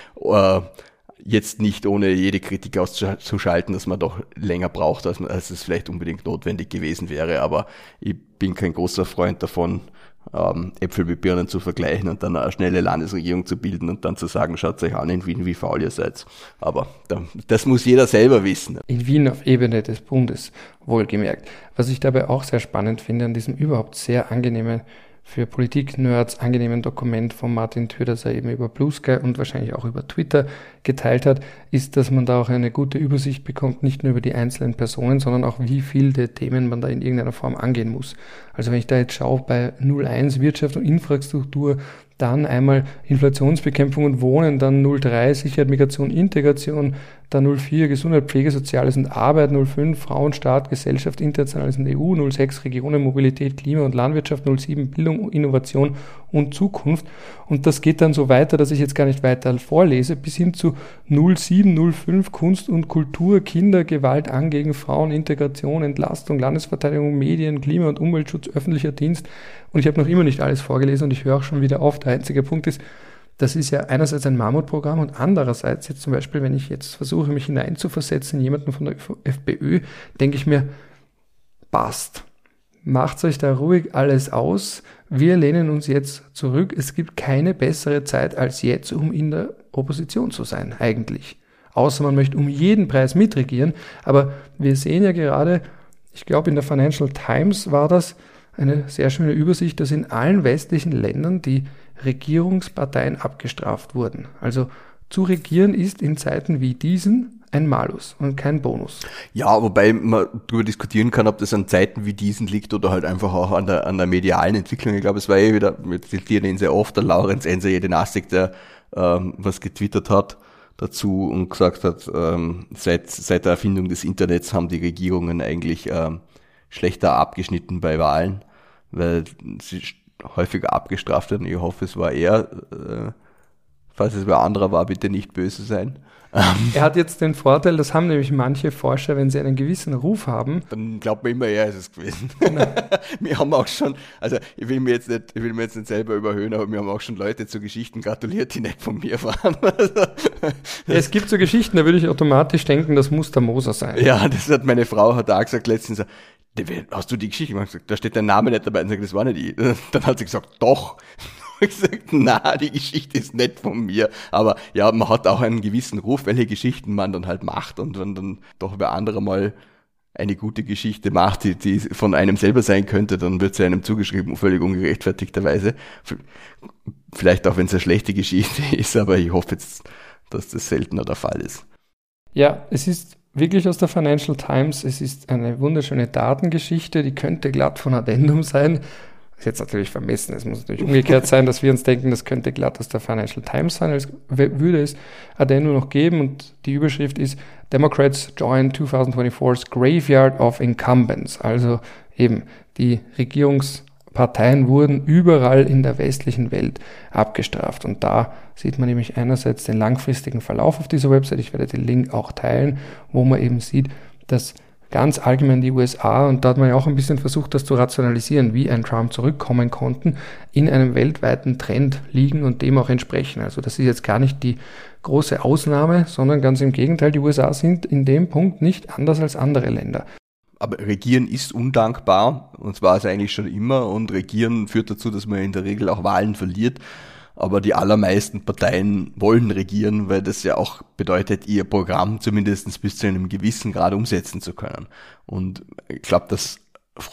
jetzt nicht ohne jede Kritik auszuschalten, dass man doch länger braucht, als es vielleicht unbedingt notwendig gewesen wäre. Aber ich bin kein großer Freund davon, Äpfel mit Birnen zu vergleichen und dann eine schnelle Landesregierung zu bilden und dann zu sagen, schaut euch an in Wien, wie faul ihr seid. Aber das muss jeder selber wissen. In Wien auf Ebene des Bundes, wohlgemerkt. Was ich dabei auch sehr spannend finde an diesem überhaupt sehr angenehmen, für Politik-Nerds angenehmen Dokument von Martin Thür, das er eben über Blue Sky und wahrscheinlich auch über Twitter geteilt hat, ist, dass man da auch eine gute Übersicht bekommt, nicht nur über die einzelnen Personen, sondern auch wie viele Themen man da in irgendeiner Form angehen muss. Also wenn ich da jetzt schaue, bei 01 Wirtschaft und Infrastruktur, dann einmal Inflationsbekämpfung und Wohnen, dann 03 Sicherheit, Migration, Integration, dann 04 Gesundheit, Pflege, Soziales und Arbeit, 05 Frauen, Staat, Gesellschaft, Internationales und EU, 06 Regionen, Mobilität, Klima und Landwirtschaft, 07 Bildung, Innovation und Zukunft. Und das geht dann so weiter, dass ich jetzt gar nicht weiter vorlese, bis hin zu 07, 05 Kunst und Kultur, Kinder, Gewalt an gegen Frauen, Integration, Entlastung, Landesverteidigung, Medien, Klima- und Umweltschutz, öffentlicher Dienst. Und ich habe noch immer nicht alles vorgelesen und ich höre auch schon wieder auf. Der einzige Punkt ist, das ist ja einerseits ein Mammutprogramm und andererseits jetzt zum Beispiel, wenn ich jetzt versuche, mich hineinzuversetzen in jemanden von der FPÖ, denke ich mir, passt. Macht euch da ruhig alles aus. Wir lehnen uns jetzt zurück. Es gibt keine bessere Zeit als jetzt, um in der Opposition zu sein, eigentlich. Außer man möchte um jeden Preis mitregieren. Aber wir sehen ja gerade, ich glaube in der Financial Times war das, eine sehr schöne Übersicht, dass in allen westlichen Ländern die Regierungsparteien abgestraft wurden. Also zu regieren ist in Zeiten wie diesen ein Malus und kein Bonus. Ja, wobei man darüber diskutieren kann, ob das an Zeiten wie diesen liegt oder halt einfach auch an der medialen Entwicklung. Ich glaube, es war wieder, wir zitieren ihn sehr oft, der Laurenz Enser Jedenastik, der was getwittert hat dazu und gesagt hat, seit der Erfindung des Internets haben die Regierungen eigentlich schlechter abgeschnitten bei Wahlen, weil sie häufiger abgestraft werden. Ich hoffe, es war er. Falls es wer anderer war, bitte nicht böse sein. Er hat jetzt den Vorteil, das haben nämlich manche Forscher, wenn sie einen gewissen Ruf haben. Dann glaubt man immer, er ist es gewesen. Genau. Wir haben auch schon, also ich will mir jetzt nicht selber überhöhen, aber wir haben auch schon Leute zu Geschichten gratuliert, die nicht von mir waren. Es gibt so Geschichten, da würde ich automatisch denken, das muss der Moser sein. Ja, das hat meine Frau hat auch gesagt letztens, hast du die Geschichte gemacht? Da steht dein Name nicht dabei. Und sagt, das war nicht ich. Dann hat sie gesagt, doch. Ich gesagt, na, die Geschichte ist nicht von mir. Aber ja, man hat auch einen gewissen Ruf, welche Geschichten man dann halt macht. Und wenn dann doch wer andere mal eine gute Geschichte macht, die von einem selber sein könnte, dann wird sie einem zugeschrieben, völlig ungerechtfertigterweise. Vielleicht auch, wenn es eine schlechte Geschichte ist, aber ich hoffe jetzt, dass das seltener der Fall ist. Ja, es ist wirklich aus der Financial Times. Es ist eine wunderschöne Datengeschichte, die könnte glatt von Addendum sein. Das ist jetzt natürlich vermessen. Es muss natürlich umgekehrt sein, dass wir uns denken, das könnte glatt aus der Financial Times sein, als würde es Addendum noch geben. Und die Überschrift ist Democrats join 2024's Graveyard of Incumbents. Also eben die Regierungsparteien wurden überall in der westlichen Welt abgestraft. Und da sieht man nämlich einerseits den langfristigen Verlauf auf dieser Website. Ich werde den Link auch teilen, wo man eben sieht, dass ganz allgemein die USA, und da hat man ja auch ein bisschen versucht, das zu rationalisieren, wie ein Trump zurückkommen konnten, in einem weltweiten Trend liegen und dem auch entsprechen. Also das ist jetzt gar nicht die große Ausnahme, sondern ganz im Gegenteil, die USA sind in dem Punkt nicht anders als andere Länder. Aber Regieren ist undankbar, und zwar ist eigentlich schon immer, und Regieren führt dazu, dass man in der Regel auch Wahlen verliert. Aber die allermeisten Parteien wollen regieren, weil das ja auch bedeutet, ihr Programm zumindest bis zu einem gewissen Grad umsetzen zu können. Und ich glaube, dass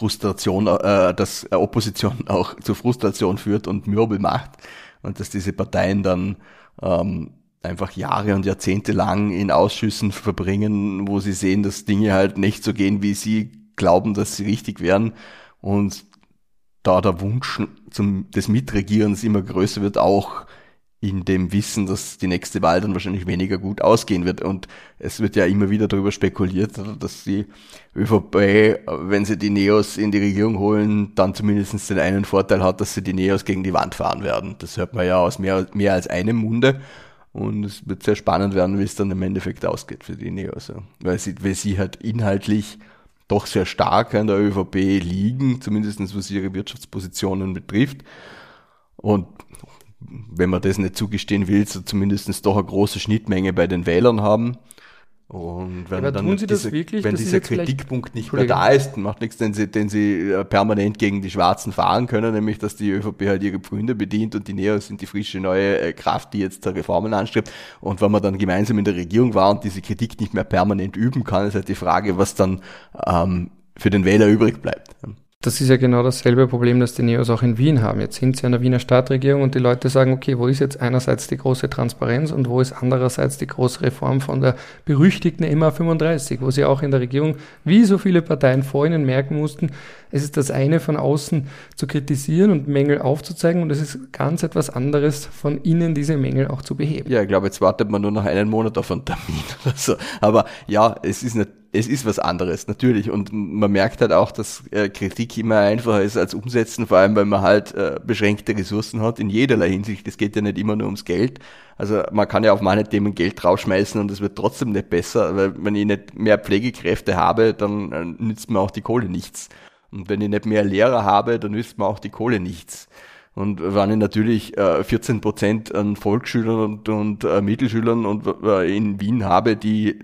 Opposition auch zur Frustration führt und mürbe macht und dass diese Parteien dann einfach Jahre und Jahrzehnte lang in Ausschüssen verbringen, wo sie sehen, dass Dinge halt nicht so gehen, wie sie glauben, dass sie richtig wären, und da der Wunsch des Mitregierens immer größer wird, auch in dem Wissen, dass die nächste Wahl dann wahrscheinlich weniger gut ausgehen wird. Und es wird ja immer wieder darüber spekuliert, dass die ÖVP, wenn sie die Neos in die Regierung holen, dann zumindest den einen Vorteil hat, dass sie die Neos gegen die Wand fahren werden. Das hört man ja aus mehr als einem Munde. Und es wird sehr spannend werden, wie es dann im Endeffekt ausgeht für die Neos. Weil sie halt inhaltlich doch sehr stark an der ÖVP liegen, zumindest was ihre Wirtschaftspositionen betrifft. Und wenn man das nicht zugestehen will, so zumindest doch eine große Schnittmenge bei den Wählern haben. Und wenn dann dieser Kritikpunkt nicht mehr da ist, macht nichts, den sie permanent gegen die Schwarzen fahren können, nämlich dass die ÖVP halt ihre Pfründe bedient und die Neos sind die frische neue Kraft, die jetzt Reformen anstrebt. Und wenn man dann gemeinsam in der Regierung war und diese Kritik nicht mehr permanent üben kann, ist halt die Frage, was dann für den Wähler übrig bleibt. Das ist ja genau dasselbe Problem, das die Neos auch in Wien haben. Jetzt sind sie an der Wiener Stadtregierung und die Leute sagen, okay, wo ist jetzt einerseits die große Transparenz und wo ist andererseits die große Reform von der berüchtigten MA35, wo sie auch in der Regierung, wie so viele Parteien vor ihnen, merken mussten, es ist das eine von außen zu kritisieren und Mängel aufzuzeigen und es ist ganz etwas anderes von innen, diese Mängel auch zu beheben. Ja, ich glaube, jetzt wartet man nur noch einen Monat auf einen Termin oder so. Aber ja, es ist was anderes, natürlich. Und man merkt halt auch, dass Kritik immer einfacher ist als Umsetzen, vor allem, weil man halt beschränkte Ressourcen hat in jederlei Hinsicht. Es geht ja nicht immer nur ums Geld. Also man kann ja auf manche Themen Geld draufschmeißen und es wird trotzdem nicht besser, weil wenn ich nicht mehr Pflegekräfte habe, dann nützt mir auch die Kohle nichts. Und wenn ich nicht mehr Lehrer habe, dann nützt mir auch die Kohle nichts. Und wenn ich natürlich 14% an Volksschülern und Mittelschülern und in Wien habe, die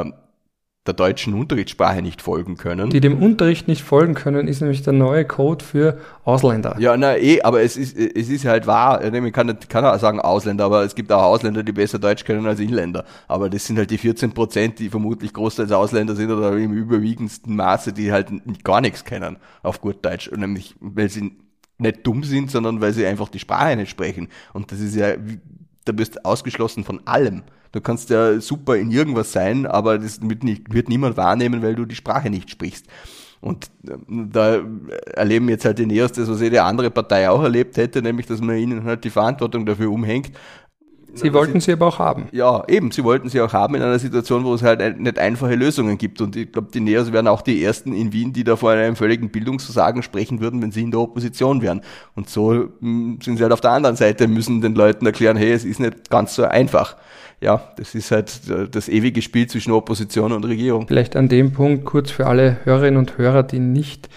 der deutschen Unterrichtssprache nicht folgen können. Die dem Unterricht nicht folgen können, ist nämlich der neue Code für Ausländer. Ja, aber es ist halt wahr. Man kann auch sagen Ausländer, aber es gibt auch Ausländer, die besser Deutsch können als Inländer. Aber das sind halt die 14%, die vermutlich großteils Ausländer sind oder im überwiegendsten Maße, die halt gar nichts kennen auf gut Deutsch. Und nämlich, weil sie nicht dumm sind, sondern weil sie einfach die Sprache nicht sprechen. Und das ist ja, da bist du ausgeschlossen von allem. Du kannst ja super in irgendwas sein, aber das wird niemand wahrnehmen, weil du die Sprache nicht sprichst. Und da erleben jetzt halt die Neos das, was jede andere Partei auch erlebt hätte, nämlich, dass man ihnen halt die Verantwortung dafür umhängt. Sie wollten sie aber auch haben. Ja, eben, sie wollten sie auch haben in einer Situation, wo es halt nicht einfache Lösungen gibt. Und ich glaube, die Neos wären auch die Ersten in Wien, die da vor einem völligen Bildungsversagen sprechen würden, wenn sie in der Opposition wären. Und so sind sie halt auf der anderen Seite, müssen den Leuten erklären, hey, es ist nicht ganz so einfach. Ja, das ist halt das ewige Spiel zwischen Opposition und Regierung. Vielleicht an dem Punkt kurz für alle Hörerinnen und Hörer, die nicht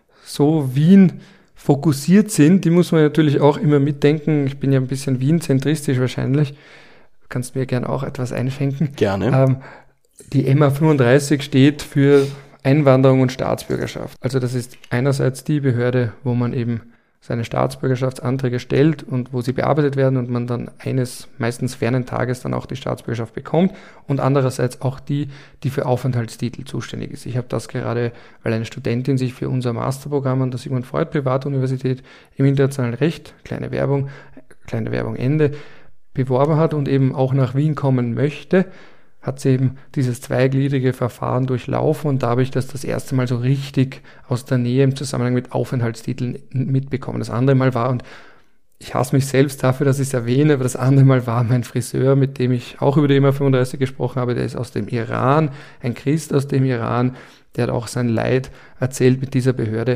so Wien fokussiert sind, die muss man natürlich auch immer mitdenken. Ich bin ja ein bisschen Wien-zentristisch wahrscheinlich. Du kannst mir gerne auch etwas einschenken. Gerne. Die MA35 steht für Einwanderung und Staatsbürgerschaft. Also das ist einerseits die Behörde, wo man eben seine Staatsbürgerschaftsanträge stellt und wo sie bearbeitet werden und man dann eines meistens fernen Tages dann auch die Staatsbürgerschaft bekommt und andererseits auch die für Aufenthaltstitel zuständig ist. Ich habe das gerade, weil eine Studentin sich für unser Masterprogramm an der Sigmund Freud Privatuniversität im internationalen Recht, kleine Werbung Ende, beworben hat und eben auch nach Wien kommen möchte, hat sie eben dieses zweigliedrige Verfahren durchlaufen und da habe ich das erste Mal so richtig aus der Nähe im Zusammenhang mit Aufenthaltstiteln mitbekommen. Das andere Mal war, und ich hasse mich selbst dafür, dass ich es erwähne, aber das andere Mal war mein Friseur, mit dem ich auch über die MA35 gesprochen habe, der ist aus dem Iran, ein Christ aus dem Iran, der hat auch sein Leid erzählt mit dieser Behörde.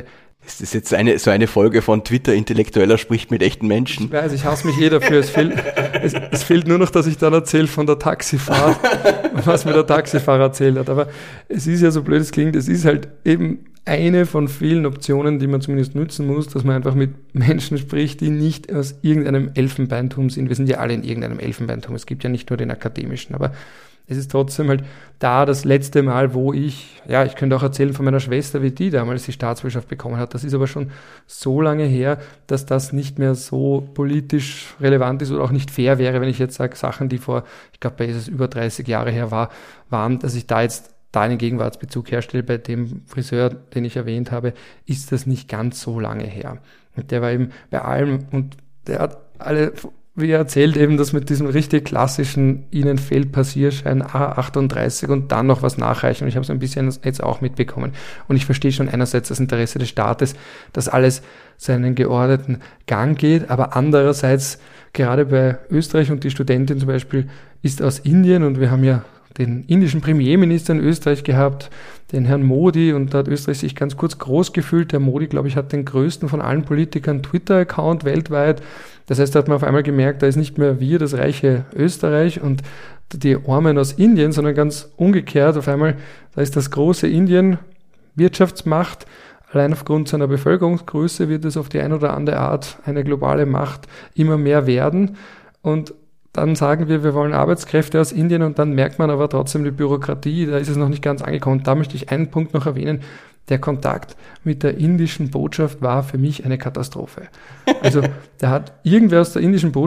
Das ist jetzt so eine Folge von Twitter-Intellektueller spricht mit echten Menschen. Ich weiß, ich hasse mich dafür. Es fehlt nur noch, dass ich dann erzähle von der Taxifahrt, was mir der Taxifahrer erzählt hat. Aber es ist ja so blöd, es klingt, es ist halt eben eine von vielen Optionen, die man zumindest nutzen muss, dass man einfach mit Menschen spricht, die nicht aus irgendeinem Elfenbeinturm sind. Wir sind ja alle in irgendeinem Elfenbeinturm. Es gibt ja nicht nur den akademischen, aber es ist trotzdem halt da das letzte Mal, wo ich könnte auch erzählen von meiner Schwester, wie die damals die Staatsbürgerschaft bekommen hat. Das ist aber schon so lange her, dass das nicht mehr so politisch relevant ist oder auch nicht fair wäre, wenn ich jetzt sage, Sachen, die vor, ich glaube, bei es über 30 Jahre her waren, dass ich da jetzt einen Gegenwartsbezug herstelle. Bei dem Friseur, den ich erwähnt habe, ist das nicht ganz so lange her. Und der war eben bei allem und der hat alle, wie er erzählt, eben das mit diesem richtig klassischen, Ihnen fehlt Passierschein A38 und dann noch was nachreichen. Und ich habe es ein bisschen jetzt auch mitbekommen. Und ich verstehe schon einerseits das Interesse des Staates, dass alles seinen geordneten Gang geht, aber andererseits, gerade bei Österreich und die Studentin zum Beispiel ist aus Indien und wir haben ja den indischen Premierminister in Österreich gehabt, den Herrn Modi, und da hat Österreich sich ganz kurz groß gefühlt. Der Modi, glaube ich, hat den größten von allen Politikern Twitter-Account weltweit. Das heißt, da hat man auf einmal gemerkt, da ist nicht mehr wir, das reiche Österreich und die Armen aus Indien, sondern ganz umgekehrt. Auf einmal, da ist das große Indien Wirtschaftsmacht. Allein aufgrund seiner Bevölkerungsgröße wird es auf die eine oder andere Art eine globale Macht immer mehr werden. Und dann sagen wir wollen Arbeitskräfte aus Indien und dann merkt man aber trotzdem die Bürokratie, da ist es noch nicht ganz angekommen. Da möchte ich einen Punkt noch erwähnen. Der Kontakt mit der indischen Botschaft war für mich eine Katastrophe. Also da hat irgendwer aus der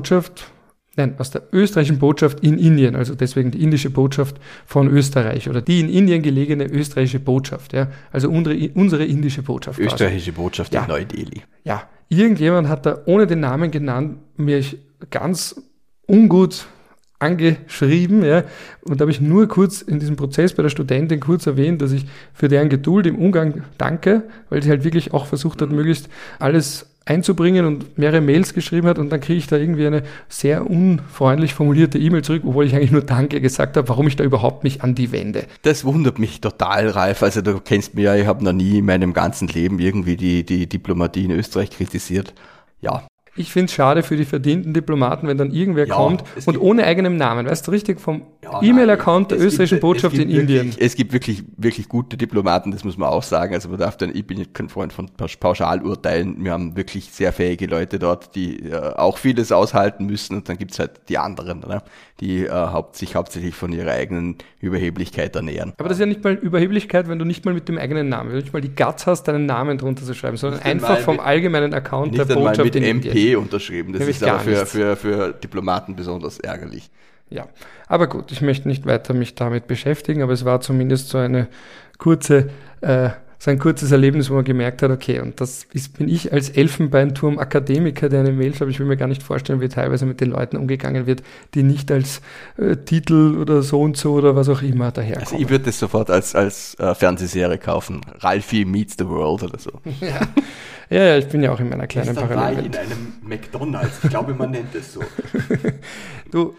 aus der österreichischen Botschaft in Indien, also deswegen die indische Botschaft von Österreich oder die in Indien gelegene österreichische Botschaft, ja, also unsere indische Botschaft. Österreichische Botschaft in Neu-Delhi. Ja, irgendjemand hat da ohne den Namen genannt mich ganz ungut angeschrieben, ja, und da habe ich nur kurz in diesem Prozess bei der Studentin kurz erwähnt, dass ich für deren Geduld im Umgang danke, weil sie halt wirklich auch versucht hat, möglichst alles einzubringen und mehrere Mails geschrieben hat und dann kriege ich da irgendwie eine sehr unfreundlich formulierte E-Mail zurück, obwohl ich eigentlich nur Danke gesagt habe, warum ich da überhaupt mich an die wende. Das wundert mich total, Ralf. Also du kennst mich ja, ich habe noch nie in meinem ganzen Leben irgendwie die Diplomatie in Österreich kritisiert. Ja. Ich finde es schade für die verdienten Diplomaten, wenn dann irgendwer kommt und ohne eigenem Namen, weißt du, richtig vom E-Mail-Account der österreichischen Botschaft in Indien. Es gibt wirklich, wirklich gute Diplomaten, das muss man auch sagen. Also man darf ich bin jetzt kein Freund von Pauschalurteilen. Wir haben wirklich sehr fähige Leute dort, die auch vieles aushalten müssen und dann gibt's halt die anderen, ne? Die sich hauptsächlich von ihrer eigenen Überheblichkeit ernähren. Aber das ist ja nicht mal Überheblichkeit, wenn du nicht mal mit dem eigenen Namen, wenn du nicht mal die Guts hast, deinen Namen drunter zu schreiben, sondern einfach vom allgemeinen Account der Botschaft in Indien. MP unterschrieben. Das ist aber für Diplomaten besonders ärgerlich. Ja, aber gut, ich möchte nicht weiter mich damit beschäftigen, aber es war zumindest so ein kurzes Erlebnis, wo man gemerkt hat, okay, und bin ich als Elfenbeinturm-Akademiker, der eine Mail schreibt. Ich will mir gar nicht vorstellen, wie teilweise mit den Leuten umgegangen wird, die nicht als Titel oder so und so oder was auch immer daherkommen. Also ich würde das sofort als Fernsehserie kaufen. Ralphie meets the world oder so. Ja, ich bin ja auch in meiner kleinen Parallelwelt. In einem McDonald's. Ich glaube, man nennt es so. Du,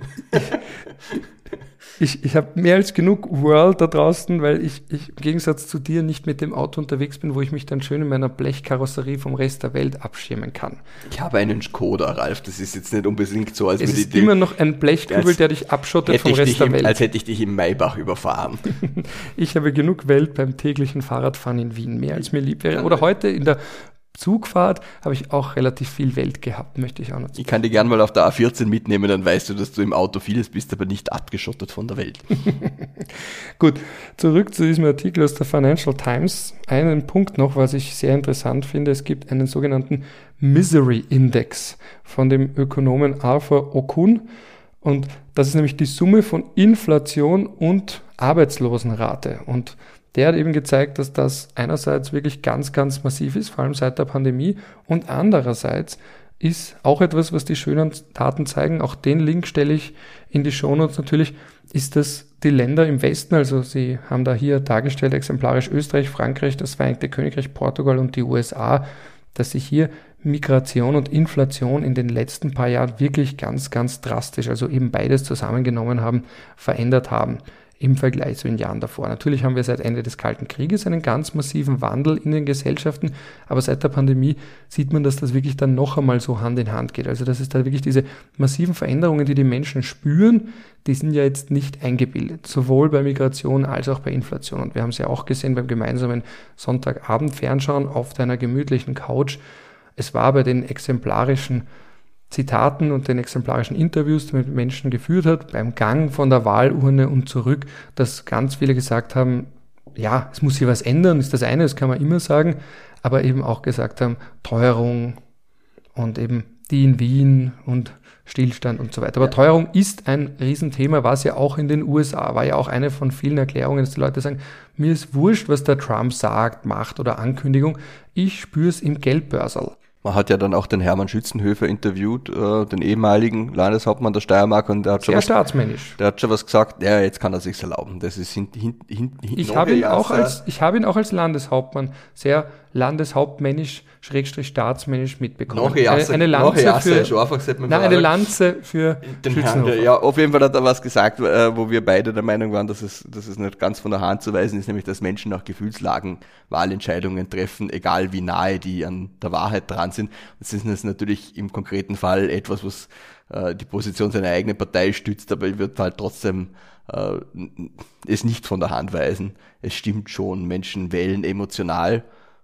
ich habe mehr als genug World da draußen, weil ich im Gegensatz zu dir nicht mit dem Auto unterwegs bin, wo ich mich dann schön in meiner Blechkarosserie vom Rest der Welt abschirmen kann. Ich habe einen Skoda, Ralf. Das ist jetzt nicht unbedingt so, als es ist immer noch ein Blechkübel, der dich abschottet vom Rest der Welt. Als hätte ich dich im Maybach überfahren. Ich habe genug Welt beim täglichen Fahrradfahren in Wien, mehr als mir lieb wäre. Oder heute in der Zugfahrt habe ich auch relativ viel Welt gehabt, möchte ich auch noch sagen. Ich kann dich gern mal auf der A14 mitnehmen, dann weißt du, dass du im Auto vieles bist, aber nicht abgeschottet von der Welt. Gut, zurück zu diesem Artikel aus der Financial Times. Einen Punkt noch, was ich sehr interessant finde. Es gibt einen sogenannten Misery Index von dem Ökonomen Arthur Okun. Und das ist nämlich die Summe von Inflation und Arbeitslosenrate. Und der hat eben gezeigt, dass das einerseits wirklich ganz, ganz massiv ist, vor allem seit der Pandemie, und andererseits ist auch etwas, was die schönen Daten zeigen, auch den Link stelle ich in die Shownotes natürlich, ist das die Länder im Westen, also sie haben da hier dargestellt exemplarisch Österreich, Frankreich, das Vereinigte Königreich, Portugal und die USA, dass sich hier Migration und Inflation in den letzten paar Jahren wirklich ganz, ganz drastisch, also eben beides zusammengenommen haben, verändert haben. im Vergleich zu den Jahren davor. Natürlich haben wir seit Ende des Kalten Krieges einen ganz massiven Wandel in den Gesellschaften, aber seit der Pandemie sieht man, dass das wirklich dann noch einmal so Hand in Hand geht. Also das ist da wirklich diese massiven Veränderungen, die die Menschen spüren, die sind ja jetzt nicht eingebildet, sowohl bei Migration als auch bei Inflation. Und wir haben es ja auch gesehen beim gemeinsamen Sonntagabend-Fernschauen auf deiner gemütlichen Couch. Es war bei den exemplarischen Zitaten und den exemplarischen Interviews, die man mit Menschen geführt hat, beim Gang von der Wahlurne und zurück, dass ganz viele gesagt haben, ja, es muss hier was ändern, ist das eine, das kann man immer sagen, aber eben auch gesagt haben, Teuerung und eben die in Wien und Stillstand und so weiter. Aber Teuerung ist ein Riesenthema, war es ja auch in den USA, war ja auch eine von vielen Erklärungen, dass die Leute sagen, mir ist wurscht, was der Trump sagt, macht oder Ankündigung, ich spüre es im Geldbörserl. Man hat ja dann auch den Hermann Schützenhöfer interviewt, den ehemaligen Landeshauptmann der Steiermark, und der hat schon staatsmännisch. Der hat schon was gesagt, ja, jetzt kann er sich's erlauben. Das ist ich habe ihn auch als Landeshauptmann sehr landeshauptmännisch / staatsmännisch mitbekommen. Eine Lanze für Schützenhofer. Ja, auf jeden Fall hat er was gesagt, wo wir beide der Meinung waren, dass es nicht ganz von der Hand zu weisen ist, nämlich dass Menschen nach Gefühlslagen Wahlentscheidungen treffen, egal wie nahe die an der Wahrheit dran sind. Das ist natürlich im konkreten Fall etwas, was die Position seiner eigenen Partei stützt, aber ich würde halt trotzdem es nicht von der Hand weisen. Es stimmt schon, Menschen wählen emotional.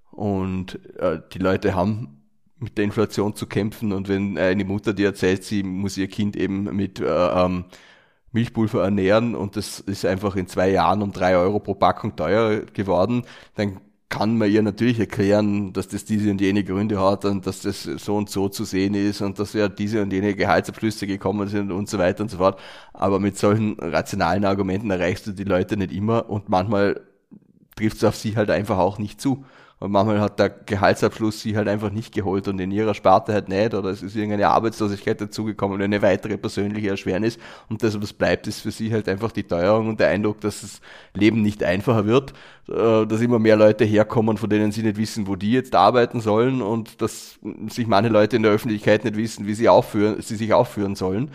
Und die Leute haben mit der Inflation zu kämpfen, und wenn eine Mutter dir erzählt, sie muss ihr Kind eben mit Milchpulver ernähren und das ist einfach in 2 Jahren um 3 Euro pro Packung teurer geworden, dann kann man ihr natürlich erklären, dass das diese und jene Gründe hat und dass das so und so zu sehen ist und dass ja diese und jene Gehaltsabschlüsse gekommen sind und so weiter und so fort. Aber mit solchen rationalen Argumenten erreichst du die Leute nicht immer, und manchmal trifft es auf sie halt einfach auch nicht zu. Und manchmal hat der Gehaltsabschluss sie halt einfach nicht geholt und in ihrer Sparte halt nicht, oder es ist irgendeine Arbeitslosigkeit dazugekommen oder eine weitere persönliche Erschwernis, und das, was bleibt, ist für sie halt einfach die Teuerung und der Eindruck, dass das Leben nicht einfacher wird, dass immer mehr Leute herkommen, von denen sie nicht wissen, wo die jetzt arbeiten sollen, und dass sich manche Leute in der Öffentlichkeit nicht wissen, wie sie sich aufführen sollen.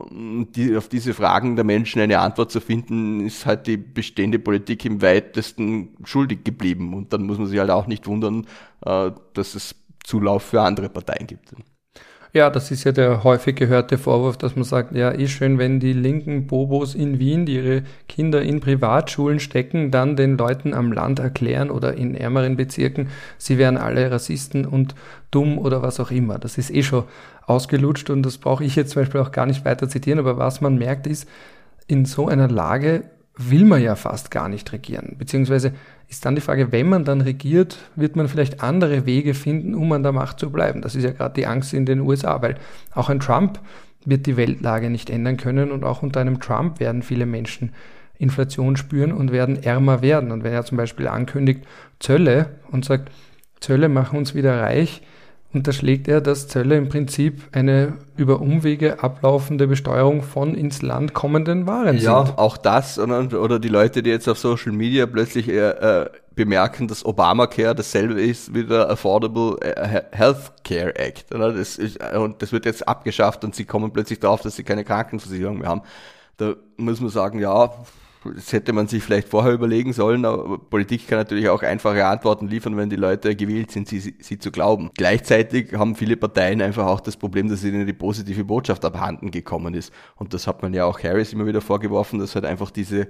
Auf diese Fragen der Menschen eine Antwort zu finden, ist halt die bestehende Politik im weitesten schuldig geblieben, und dann muss man sich halt auch nicht wundern, dass es Zulauf für andere Parteien gibt. Ja, das ist ja der häufig gehörte Vorwurf, dass man sagt, ja, schön, wenn die linken Bobos in Wien, die ihre Kinder in Privatschulen stecken, dann den Leuten am Land erklären oder in ärmeren Bezirken, sie wären alle Rassisten und dumm oder was auch immer. Das ist schon ausgelutscht, und das brauche ich jetzt zum Beispiel auch gar nicht weiter zitieren, aber was man merkt ist, in so einer Lage will man ja fast gar nicht regieren, beziehungsweise ist dann die Frage, wenn man dann regiert, wird man vielleicht andere Wege finden, um an der Macht zu bleiben. Das ist ja gerade die Angst in den USA, weil auch ein Trump wird die Weltlage nicht ändern können, und auch unter einem Trump werden viele Menschen Inflation spüren und werden ärmer werden. Und wenn er zum Beispiel ankündigt Zölle und sagt, Zölle machen uns wieder reich, unterschlägt er, dass Zölle im Prinzip eine über Umwege ablaufende Besteuerung von ins Land kommenden Waren sind. Ja, auch das, oder die Leute, die jetzt auf Social Media plötzlich bemerken, dass Obamacare dasselbe ist wie der Affordable Health Care Act. Und das wird jetzt abgeschafft, und sie kommen plötzlich darauf, dass sie keine Krankenversicherung mehr haben. Da muss man sagen, ja, das hätte man sich vielleicht vorher überlegen sollen, aber Politik kann natürlich auch einfache Antworten liefern, wenn die Leute gewillt sind, sie zu glauben. Gleichzeitig haben viele Parteien einfach auch das Problem, dass ihnen die positive Botschaft abhanden gekommen ist. Und das hat man ja auch Harris immer wieder vorgeworfen, dass halt einfach diese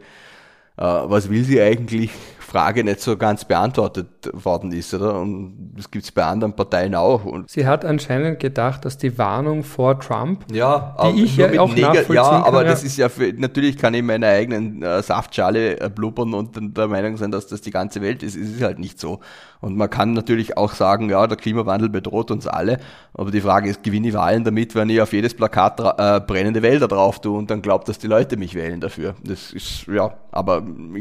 was will sie eigentlich, Frage nicht so ganz beantwortet worden ist, oder? Und das gibt's bei anderen Parteien auch. Und sie hat anscheinend gedacht, dass die Warnung vor Trump, ja, die ich ja auch nachvollziehen ja, kann. Aber das ist ja natürlich kann ich in meiner eigenen Saftschale blubbern und der Meinung sein, dass das die ganze Welt ist. Es ist halt nicht so. Und man kann natürlich auch sagen, ja, der Klimawandel bedroht uns alle, aber die Frage ist, gewinne ich Wahlen damit, wenn ich auf jedes Plakat brennende Wälder drauf tue und dann glaubt, dass die Leute mich wählen dafür. Das ist, ja, aber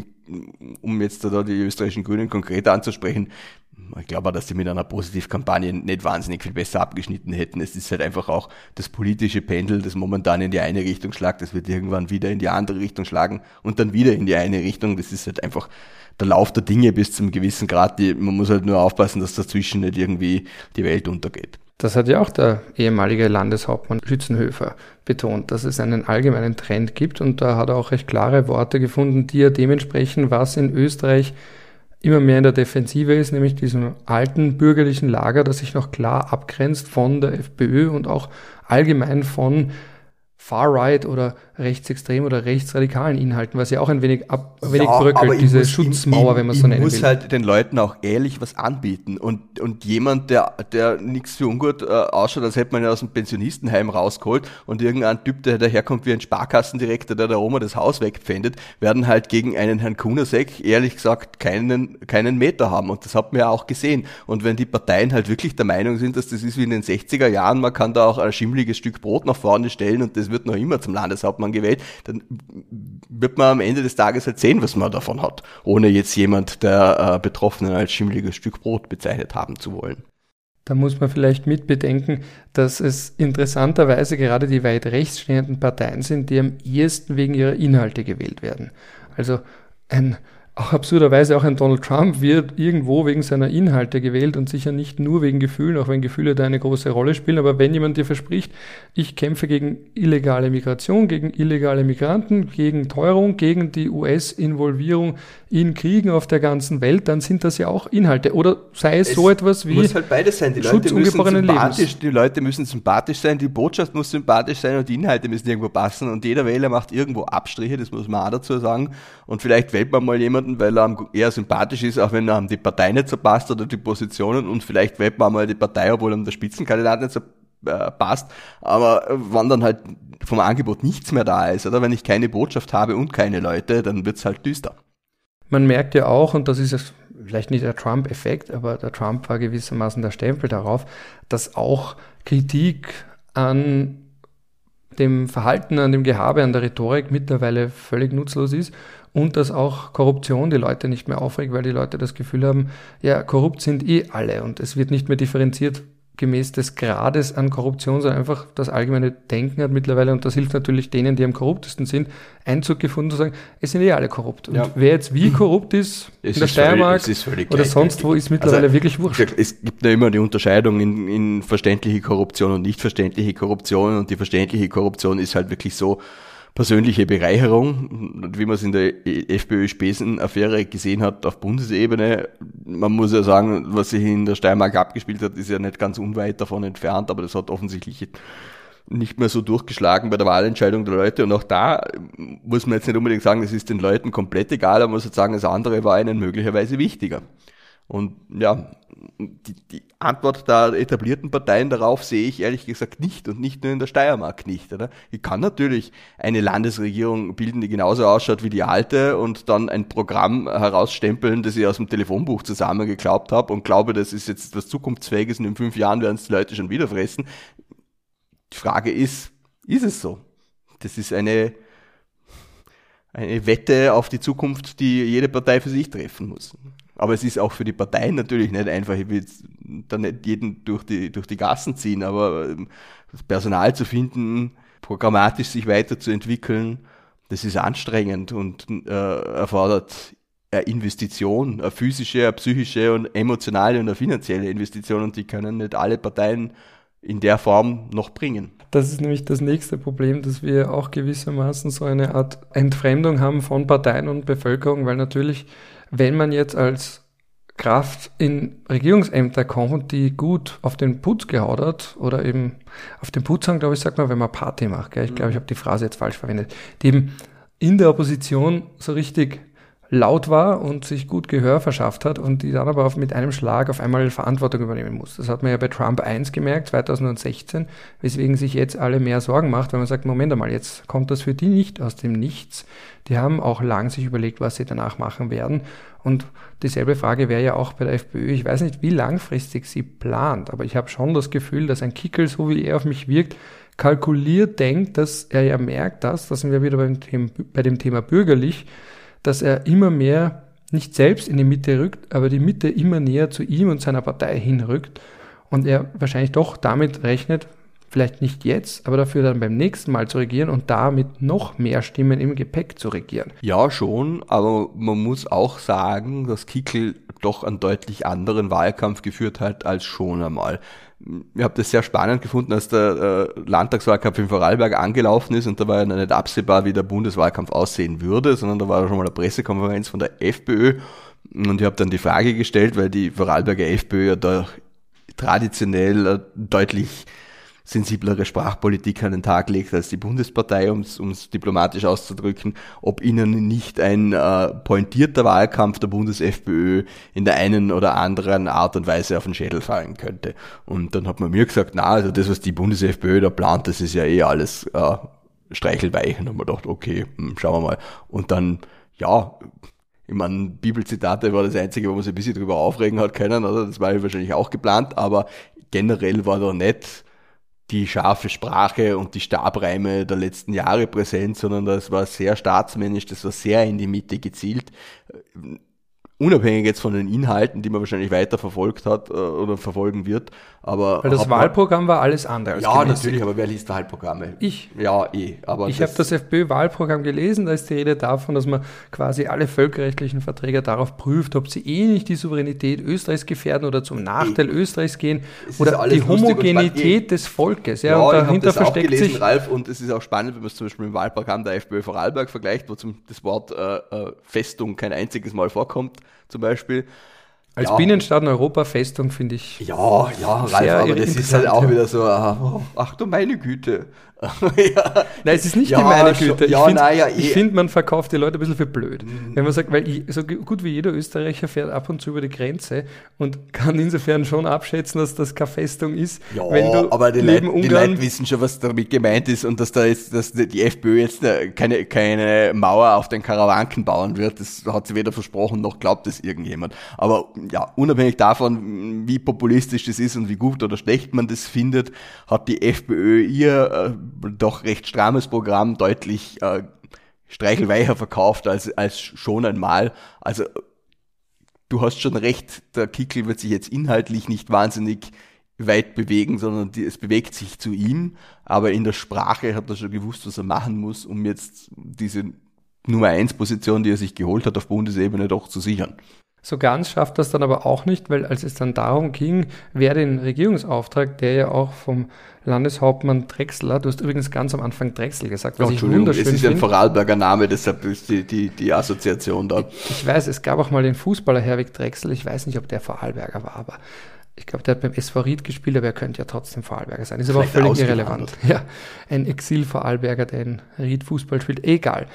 um jetzt da die österreichischen Grünen konkret anzusprechen, ich glaube auch, dass die mit einer Positivkampagne nicht wahnsinnig viel besser abgeschnitten hätten. Es ist halt einfach auch das politische Pendel, das momentan in die eine Richtung schlagt, das wird irgendwann wieder in die andere Richtung schlagen und dann wieder in die eine Richtung. Das ist halt einfach der Lauf der Dinge bis zum gewissen Grad. Man muss halt nur aufpassen, dass dazwischen nicht irgendwie die Welt untergeht. Das hat ja auch der ehemalige Landeshauptmann Schützenhöfer betont, dass es einen allgemeinen Trend gibt, und da hat er auch recht klare Worte gefunden, die ja dementsprechend, was in Österreich immer mehr in der Defensive ist, nämlich diesem alten bürgerlichen Lager, das sich noch klar abgrenzt von der FPÖ und auch allgemein von Far-Right oder rechtsextrem oder rechtsradikalen Inhalten, was ja auch ein wenig bröckelt, diese Schutzmauer, wenn man es so nennen will. Ich muss halt den Leuten auch ehrlich was anbieten, und jemand, der nichts für ungut ausschaut, als hätte man ihn aus dem Pensionistenheim rausgeholt, und irgendein Typ, der daherkommt wie ein Sparkassendirektor, der Oma das Haus wegpfändet, werden halt gegen einen Herrn Kunasek ehrlich gesagt keinen Meter haben, und das hat man ja auch gesehen. Und wenn die Parteien halt wirklich der Meinung sind, dass das ist wie in den 60er Jahren, man kann da auch ein schimmeliges Stück Brot nach vorne stellen und das wird noch immer zum Landeshauptmann gewählt, dann wird man am Ende des Tages halt sehen, was man davon hat, ohne jetzt jemand der Betroffenen als schimmeliges Stück Brot bezeichnet haben zu wollen. Da muss man vielleicht mitbedenken, dass es interessanterweise gerade die weit rechts stehenden Parteien sind, die am ehesten wegen ihrer Inhalte gewählt werden. Also auch absurderweise auch ein Donald Trump wird irgendwo wegen seiner Inhalte gewählt und sicher nicht nur wegen Gefühlen, auch wenn Gefühle da eine große Rolle spielen. Aber wenn jemand dir verspricht, ich kämpfe gegen illegale Migration, gegen illegale Migranten, gegen Teuerung, gegen die US-Involvierung in Kriegen auf der ganzen Welt, dann sind das ja auch Inhalte. Oder sei es so etwas wie muss halt beides sein. Schutz ungeborenen Lebens. Die Leute müssen sympathisch sein, die Botschaft muss sympathisch sein und die Inhalte müssen irgendwo passen. Und jeder Wähler macht irgendwo Abstriche, das muss man auch dazu sagen. Und vielleicht wählt man mal jemanden, weil er eher sympathisch ist, auch wenn er die Partei nicht so passt oder die Positionen, und vielleicht wählt man mal die Partei, obwohl ihm der Spitzenkandidat nicht so passt, aber wenn dann halt vom Angebot nichts mehr da ist, oder wenn ich keine Botschaft habe und keine Leute, dann wird's halt düster. Man merkt ja auch, und das ist jetzt vielleicht nicht der Trump-Effekt, aber der Trump war gewissermaßen der Stempel darauf, dass auch Kritik an dem Verhalten, an dem Gehabe, an der Rhetorik mittlerweile völlig nutzlos ist, und dass auch Korruption die Leute nicht mehr aufregt, weil die Leute das Gefühl haben, ja, korrupt sind alle, und es wird nicht mehr differenziert gemäß des Grades an Korruption, sondern einfach das allgemeine Denken hat mittlerweile, und das hilft natürlich denen, die am korruptesten sind, Einzug gefunden zu sagen, es sind alle korrupt. Und wer jetzt wie korrupt ist, in der Steiermark oder sonst wo, ist mittlerweile wirklich wurscht. Es gibt ja immer die Unterscheidung in verständliche Korruption und nicht verständliche Korruption, und die verständliche Korruption ist halt wirklich so persönliche Bereicherung, wie man es in der FPÖ-Spesen-Affäre gesehen hat auf Bundesebene. Man muss ja sagen, was sich in der Steiermark abgespielt hat, ist ja nicht ganz unweit davon entfernt, aber das hat offensichtlich nicht mehr so durchgeschlagen bei der Wahlentscheidung der Leute. Und auch da muss man jetzt nicht unbedingt sagen, das ist den Leuten komplett egal, aber man muss jetzt sagen, das andere war ihnen möglicherweise wichtiger. Und ja, die Antwort der etablierten Parteien darauf sehe ich ehrlich gesagt nicht, und nicht nur in der Steiermark nicht. Oder? Ich kann natürlich eine Landesregierung bilden, die genauso ausschaut wie die alte, und dann ein Programm herausstempeln, das ich aus dem Telefonbuch zusammengeklaubt habe und glaube, das ist jetzt etwas Zukunftsfähiges und in 5 Jahren werden es die Leute schon wieder fressen. Die Frage ist es so? Das ist eine Wette auf die Zukunft, die jede Partei für sich treffen muss. Aber es ist auch für die Parteien natürlich nicht einfach. Ich will jetzt da nicht jeden durch die Gassen ziehen, aber das Personal zu finden, programmatisch sich weiterzuentwickeln, das ist anstrengend und erfordert eine Investition, eine physische, eine psychische und emotionale und eine finanzielle Investition, und die können nicht alle Parteien in der Form noch bringen. Das ist nämlich das nächste Problem, dass wir auch gewissermaßen so eine Art Entfremdung haben von Parteien und Bevölkerung, weil natürlich, wenn man jetzt als Kraft in Regierungsämter kommt, die gut auf den Putz gehaut hat, oder eben auf den Putz haben, glaube ich, sagt man, wenn man Party macht, gell? Ich glaube, ich habe die Phrase jetzt falsch verwendet, die eben in der Opposition so richtig laut war und sich gut Gehör verschafft hat und die dann aber mit einem Schlag auf einmal Verantwortung übernehmen muss. Das hat man ja bei Trump 1 gemerkt, 2016, weswegen sich jetzt alle mehr Sorgen macht, weil man sagt, Moment einmal, jetzt kommt das für die nicht aus dem Nichts. Die haben auch lang sich überlegt, was sie danach machen werden. Und dieselbe Frage wäre ja auch bei der FPÖ. Ich weiß nicht, wie langfristig sie plant, aber ich habe schon das Gefühl, dass ein Kickel, so wie er auf mich wirkt, kalkuliert denkt, dass er ja merkt, da sind wir wieder bei dem Thema bürgerlich, dass er immer mehr nicht selbst in die Mitte rückt, aber die Mitte immer näher zu ihm und seiner Partei hinrückt, und er wahrscheinlich doch damit rechnet, vielleicht nicht jetzt, aber dafür dann beim nächsten Mal zu regieren und damit noch mehr Stimmen im Gepäck zu regieren. Ja, schon, aber man muss auch sagen, dass Kickl doch einen deutlich anderen Wahlkampf geführt hat als schon einmal. Ich habe das sehr spannend gefunden, als der Landtagswahlkampf in Vorarlberg angelaufen ist und da war ja nicht absehbar, wie der Bundeswahlkampf aussehen würde, sondern da war schon mal eine Pressekonferenz von der FPÖ und ich habe dann die Frage gestellt, weil die Vorarlberger FPÖ ja da traditionell deutlich sensiblere Sprachpolitik an den Tag legt als die Bundespartei, um es diplomatisch auszudrücken, ob ihnen nicht ein pointierter Wahlkampf der Bundes-FPÖ in der einen oder anderen Art und Weise auf den Schädel fallen könnte. Und dann hat man mir gesagt, also das, was die Bundes-FPÖ da plant, das ist ja eh alles streichelweich. Und dann haben wir gedacht, okay, schauen wir mal. Und dann, ja, ich meine, Bibelzitate war das Einzige, wo man sich ein bisschen drüber aufregen hat können, oder? Das war ja wahrscheinlich auch geplant, aber generell war da nicht die scharfe Sprache und die Stabreime der letzten Jahre präsent, sondern das war sehr staatsmännisch, das war sehr in die Mitte gezielt. Unabhängig jetzt von den Inhalten, die man wahrscheinlich weiter verfolgt hat oder verfolgen wird. Aber weil das Wahlprogramm war alles andere als ja, gemäßigt. Natürlich, aber wer liest Wahlprogramme? Ich. Ja, aber ich habe das FPÖ-Wahlprogramm gelesen, da ist die Rede davon, dass man quasi alle völkerrechtlichen Verträge darauf prüft, ob sie nicht die Souveränität Österreichs gefährden oder zum Nachteil Österreichs gehen oder die Homogenität des Volkes. Ja, und dahinter ich habe das auch gelesen, sich Ralf, und es ist auch spannend, wenn man es zum Beispiel im Wahlprogramm der FPÖ Vorarlberg vergleicht, wo das Wort Festung kein einziges Mal vorkommt, zum Beispiel. Als Binnenstaat in Europa Festung finde ich. Ja, Ralf, aber das ist halt auch wieder so, ach du meine Güte. Ja. Nein, es ist nicht die meine Güte. Ich finde, man verkauft die Leute ein bisschen für blöd. Wenn man sagt, weil so gut wie jeder Österreicher fährt ab und zu über die Grenze und kann insofern schon abschätzen, dass das keine Festung ist. Ja, wenn du aber die Leute wissen schon, was damit gemeint ist und dass die FPÖ jetzt keine Mauer auf den Karawanken bauen wird. Das hat sie weder versprochen, noch glaubt es irgendjemand. Aber ja, unabhängig davon, wie populistisch das ist und wie gut oder schlecht man das findet, hat die FPÖ ihr doch recht strammes Programm deutlich streichelweicher verkauft als schon einmal. Also du hast schon recht, der Kickl wird sich jetzt inhaltlich nicht wahnsinnig weit bewegen, sondern es bewegt sich zu ihm, aber in der Sprache hat er schon gewusst, was er machen muss, um jetzt diese Nummer 1 Position, die er sich geholt hat, auf Bundesebene doch zu sichern. So ganz schafft das dann aber auch nicht, weil als es dann darum ging, wer den Regierungsauftrag, der ja auch vom Landeshauptmann Drechsler, du hast übrigens ganz am Anfang Drechsel gesagt, was ich wunderschön finde. Es ist ein Vorarlberger Name, deshalb ist die Assoziation da. Ich weiß, es gab auch mal den Fußballer Herwig Drechsel, ich weiß nicht, ob der Vorarlberger war, aber ich glaube, der hat beim SV Ried gespielt, aber er könnte ja trotzdem Vorarlberger sein. Ist aber auch völlig irrelevant. Ja, ein Exil-Vorarlberger, der in Ried Fußball spielt, egal.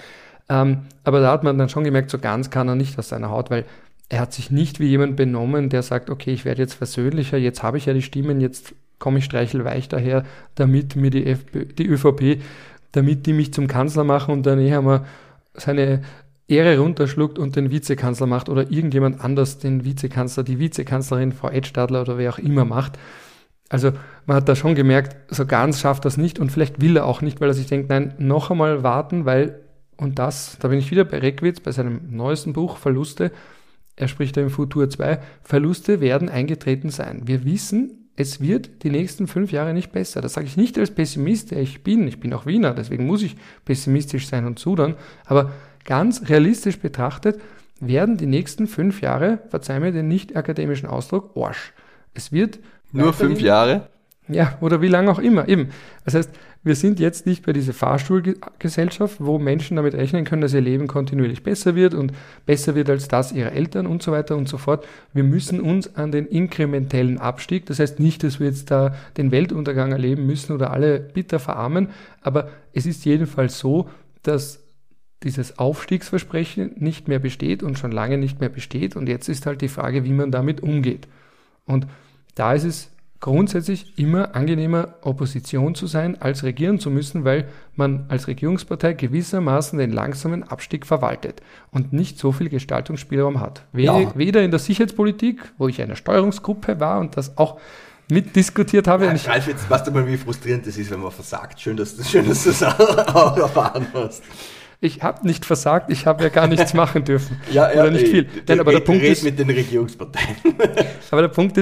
Aber da hat man dann schon gemerkt, so ganz kann er nicht aus seiner Haut, weil er hat sich nicht wie jemand benommen, der sagt, okay, ich werde jetzt versöhnlicher, jetzt habe ich ja die Stimmen, jetzt komme ich streichelweich daher, damit mir die ÖVP, damit die mich zum Kanzler machen und dann einmal seine Ehre runterschluckt und den Vizekanzler macht oder irgendjemand anders den Vizekanzler, die Vizekanzlerin, Frau Edstadler oder wer auch immer macht. Also man hat da schon gemerkt, so ganz schafft das nicht und vielleicht will er auch nicht, weil er sich denkt, nein, noch einmal warten, weil, und da bin ich wieder bei Reckwitz, bei seinem neuesten Buch, Verluste, er spricht da im Futur 2, Verluste werden eingetreten sein. Wir wissen, es wird die nächsten 5 Jahre nicht besser. Das sage ich nicht als Pessimist, der ich bin auch Wiener, deswegen muss ich pessimistisch sein und zudern, aber ganz realistisch betrachtet werden die nächsten 5 Jahre, verzeih mir den nicht akademischen Ausdruck, Arsch. Es wird nur 5 Jahre? Ja, oder wie lange auch immer, eben. Das heißt, wir sind jetzt nicht bei dieser Fahrstuhlgesellschaft, wo Menschen damit rechnen können, dass ihr Leben kontinuierlich besser wird und besser wird als das ihrer Eltern und so weiter und so fort. Wir müssen uns an den inkrementellen Abstieg, das heißt nicht, dass wir jetzt da den Weltuntergang erleben müssen oder alle bitter verarmen, aber es ist jedenfalls so, dass dieses Aufstiegsversprechen nicht mehr besteht und schon lange nicht mehr besteht und jetzt ist halt die Frage, wie man damit umgeht. Und da ist es grundsätzlich immer angenehmer, Opposition zu sein, als regieren zu müssen, weil man als Regierungspartei gewissermaßen den langsamen Abstieg verwaltet und nicht so viel Gestaltungsspielraum hat. Weder in der Sicherheitspolitik, wo ich eine Steuerungsgruppe war und das auch mitdiskutiert habe. Ja, Ralf, jetzt weißt du mal, wie frustrierend das ist, wenn man versagt. Schön, dass du das auch erfahren hast. Ich habe nicht versagt, ich habe ja gar nichts machen dürfen. Oder nicht viel. Aber der Punkt ist mit den Regierungsparteien. Aber der Punkt ist,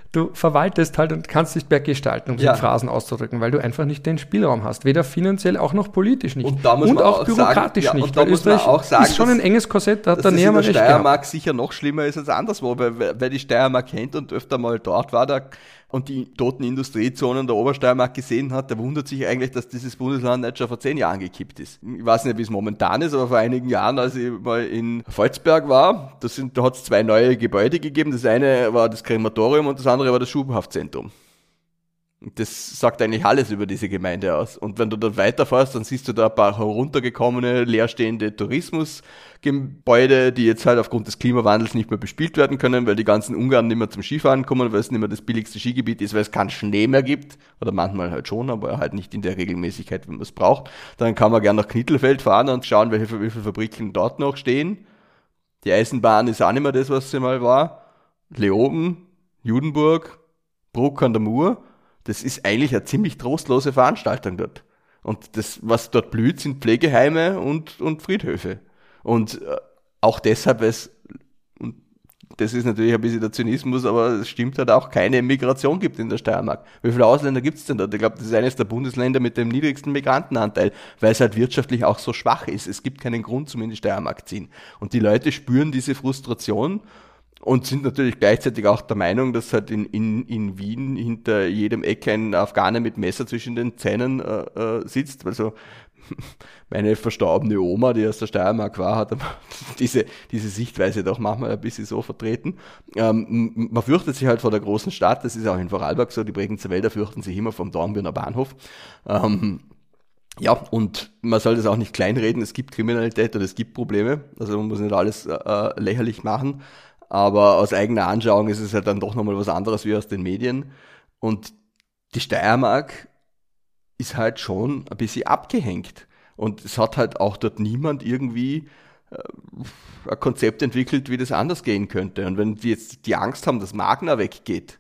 du verwaltest halt und kannst nicht mehr gestalten, um es in Phrasen auszudrücken, weil du einfach nicht den Spielraum hast. Weder finanziell, auch noch politisch nicht. Und, da muss man auch bürokratisch sagen, nicht. Und da muss man auch sagen, ist schon ein enges Korsett, da hat der Nähermann recht gehabt. Dass Steiermark sicher noch schlimmer ist als anderswo, weil wer die Steiermark kennt und öfter mal dort war, und die toten Industriezonen der Obersteiermark gesehen hat, der wundert sich eigentlich, dass dieses Bundesland nicht schon vor 10 Jahren gekippt ist. Ich weiß nicht, wie es momentan ist, aber vor einigen Jahren, als ich mal in Volzberg war, da hat es 2 neue Gebäude gegeben. Das eine war das Krematorium und das andere war das Schubhaftzentrum. Das sagt eigentlich alles über diese Gemeinde aus. Und wenn du dort weiterfährst, dann siehst du da ein paar heruntergekommene, leerstehende Tourismusgebäude, die jetzt halt aufgrund des Klimawandels nicht mehr bespielt werden können, weil die ganzen Ungarn nicht mehr zum Skifahren kommen, weil es nicht mehr das billigste Skigebiet ist, weil es keinen Schnee mehr gibt. Oder manchmal halt schon, aber halt nicht in der Regelmäßigkeit, wie man es braucht. Dann kann man gerne nach Knittelfeld fahren und schauen, wie viele Fabriken dort noch stehen. Die Eisenbahn ist auch nicht mehr das, was sie mal war. Leoben, Judenburg, Bruck an der Mur. Das ist eigentlich eine ziemlich trostlose Veranstaltung dort. Und das, was dort blüht, sind Pflegeheime und Friedhöfe. Und auch deshalb, und das ist natürlich ein bisschen der Zynismus, aber es stimmt halt auch, keine Migration gibt in der Steiermark. Wie viele Ausländer gibt's denn dort? Ich glaube, das ist eines der Bundesländer mit dem niedrigsten Migrantenanteil, weil es halt wirtschaftlich auch so schwach ist. Es gibt keinen Grund zum in die Steiermark ziehen. Und die Leute spüren diese Frustration und sind natürlich gleichzeitig auch der Meinung, dass halt in Wien hinter jedem Eck ein Afghaner mit Messer zwischen den Zähnen sitzt. Also meine verstorbene Oma, die aus der Steiermark war, hat diese Sichtweise doch manchmal ein bisschen so vertreten. Man fürchtet sich halt vor der großen Stadt, das ist auch in Vorarlberg so, die Bregenzer Wälder fürchten sich immer vom Dornbirner Bahnhof. Ja, und man soll das auch nicht kleinreden, es gibt Kriminalität oder es gibt Probleme, also man muss nicht alles lächerlich machen. Aber aus eigener Anschauung ist es halt dann doch nochmal was anderes wie aus den Medien. Und die Steiermark ist halt schon ein bisschen abgehängt. Und es hat halt auch dort niemand irgendwie ein Konzept entwickelt, wie das anders gehen könnte. Und wenn die jetzt die Angst haben, dass Magna weggeht,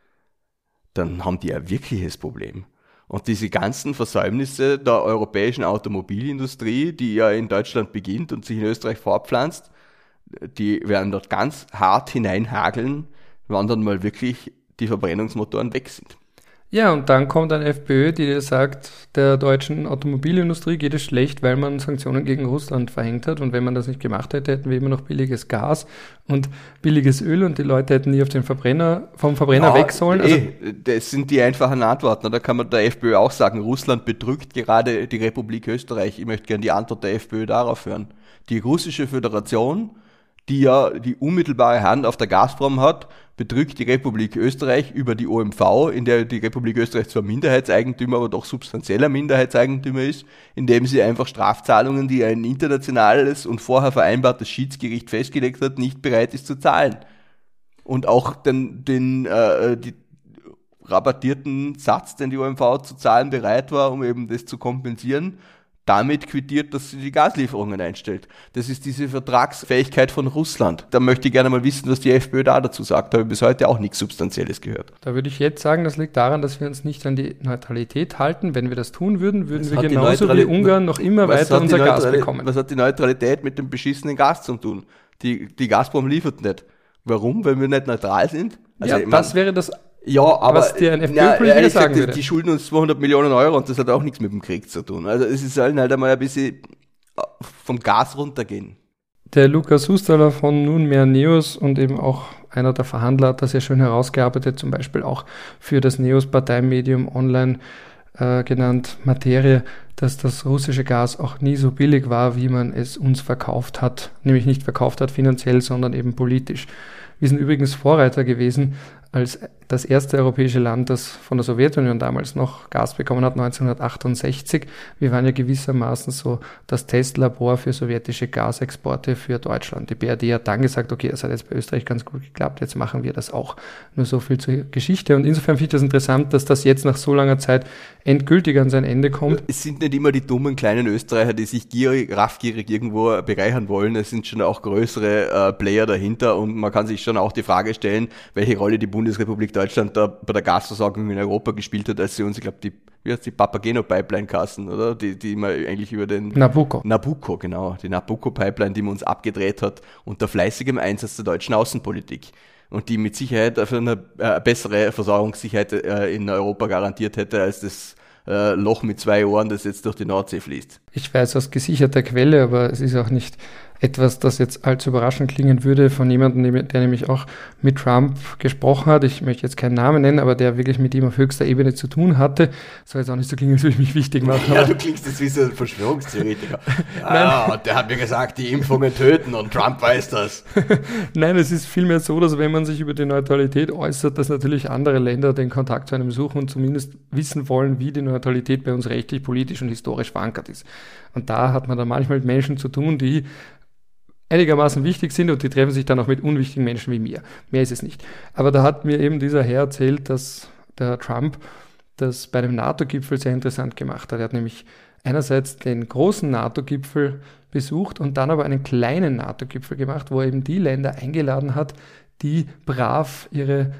dann haben die ein wirkliches Problem. Und diese ganzen Versäumnisse der europäischen Automobilindustrie, die ja in Deutschland beginnt und sich in Österreich fortpflanzt, die werden dort ganz hart hineinhageln, wann dann mal wirklich die Verbrennungsmotoren weg sind. Ja, und dann kommt eine FPÖ, die dir sagt, der deutschen Automobilindustrie geht es schlecht, weil man Sanktionen gegen Russland verhängt hat. Und wenn man das nicht gemacht hätte, hätten wir immer noch billiges Gas und billiges Öl und die Leute hätten nie vom Verbrenner weg sollen. Also das sind die einfachen Antworten. Da kann man der FPÖ auch sagen, Russland bedrückt gerade die Republik Österreich. Ich möchte gerne die Antwort der FPÖ darauf hören. Die russische Föderation, die ja die unmittelbare Hand auf der Gazprom hat, bedrückt die Republik Österreich über die OMV, in der die Republik Österreich zwar Minderheitseigentümer, aber doch substanzieller Minderheitseigentümer ist, indem sie einfach Strafzahlungen, die ein internationales und vorher vereinbartes Schiedsgericht festgelegt hat, nicht bereit ist zu zahlen. Und auch die rabattierten Satz, den die OMV zu zahlen bereit war, um eben das zu kompensieren, damit quittiert, dass sie die Gaslieferungen einstellt. Das ist diese Vertragsfähigkeit von Russland. Da möchte ich gerne mal wissen, was die FPÖ da dazu sagt. Da habe ich bis heute auch nichts Substanzielles gehört. Da würde ich jetzt sagen, das liegt daran, dass wir uns nicht an die Neutralität halten. Wenn wir das tun würden, würden wir genauso wie Ungarn noch immer weiter unser Gas bekommen. Was hat die Neutralität mit dem beschissenen Gas zu tun? Die Gazprom liefert nicht. Warum? Weil wir nicht neutral sind? Also, das wäre das, ja, aber was dir ein FPÖ-Politiker sagen würde. Die schulden uns 200 Millionen Euro und das hat auch nichts mit dem Krieg zu tun. Also es sollen halt einmal ein bisschen vom Gas runtergehen. Der Lukas Hustaler von Nunmehr Neos und eben auch einer der Verhandler hat das ja schön herausgearbeitet, zum Beispiel auch für das Neos-Parteimedium online genannt Materie, dass das russische Gas auch nie so billig war, wie man es uns verkauft hat. Nämlich nicht verkauft hat finanziell, sondern eben politisch. Wir sind übrigens Vorreiter gewesen als das erste europäische Land, das von der Sowjetunion damals noch Gas bekommen hat, 1968. Wir waren ja gewissermaßen so das Testlabor für sowjetische Gasexporte für Deutschland. Die BRD hat dann gesagt, okay, das hat jetzt bei Österreich ganz gut geklappt, jetzt machen wir das auch. Nur so viel zur Geschichte. Und insofern finde ich das interessant, dass das jetzt nach so langer Zeit endgültig an sein Ende kommt. Es sind nicht immer die dummen kleinen Österreicher, die sich raffgierig irgendwo bereichern wollen. Es sind schon auch größere Player dahinter und man kann sich schon auch die Frage stellen, welche Rolle die Bundesrepublik Deutschland da bei der Gasversorgung in Europa gespielt hat, als sie uns, ich glaube, die Papageno-Pipeline-Kassen, oder? Die man eigentlich über den Nabucco, genau. Die Nabucco-Pipeline, die man uns abgedreht hat, unter fleißigem Einsatz der deutschen Außenpolitik. und die mit Sicherheit für eine bessere Versorgungssicherheit in Europa garantiert hätte, als das Loch mit 2 Ohren, das jetzt durch die Nordsee fließt. Ich weiß aus gesicherter Quelle, aber es ist auch nicht etwas, das jetzt allzu überraschend klingen würde von jemandem, der nämlich auch mit Trump gesprochen hat. Ich möchte jetzt keinen Namen nennen, aber der wirklich mit ihm auf höchster Ebene zu tun hatte. Soll jetzt auch nicht so klingen, als würde ich mich wichtig machen. Ja, du klingst jetzt wie so ein Verschwörungstheoretiker. Ja, der hat mir gesagt, die Impfungen töten und Trump weiß das. Nein, es ist vielmehr so, dass wenn man sich über die Neutralität äußert, dass natürlich andere Länder den Kontakt zu einem suchen und zumindest wissen wollen, wie die Neutralität bei uns rechtlich, politisch und historisch verankert ist. Und da hat man dann manchmal mit Menschen zu tun, die einigermaßen wichtig sind und die treffen sich dann auch mit unwichtigen Menschen wie mir. Mehr ist es nicht. Aber da hat mir eben dieser Herr erzählt, dass der Trump das bei einem NATO-Gipfel sehr interessant gemacht hat. Er hat nämlich einerseits den großen NATO-Gipfel besucht und dann aber einen kleinen NATO-Gipfel gemacht, wo er eben die Länder eingeladen hat, die brav ihre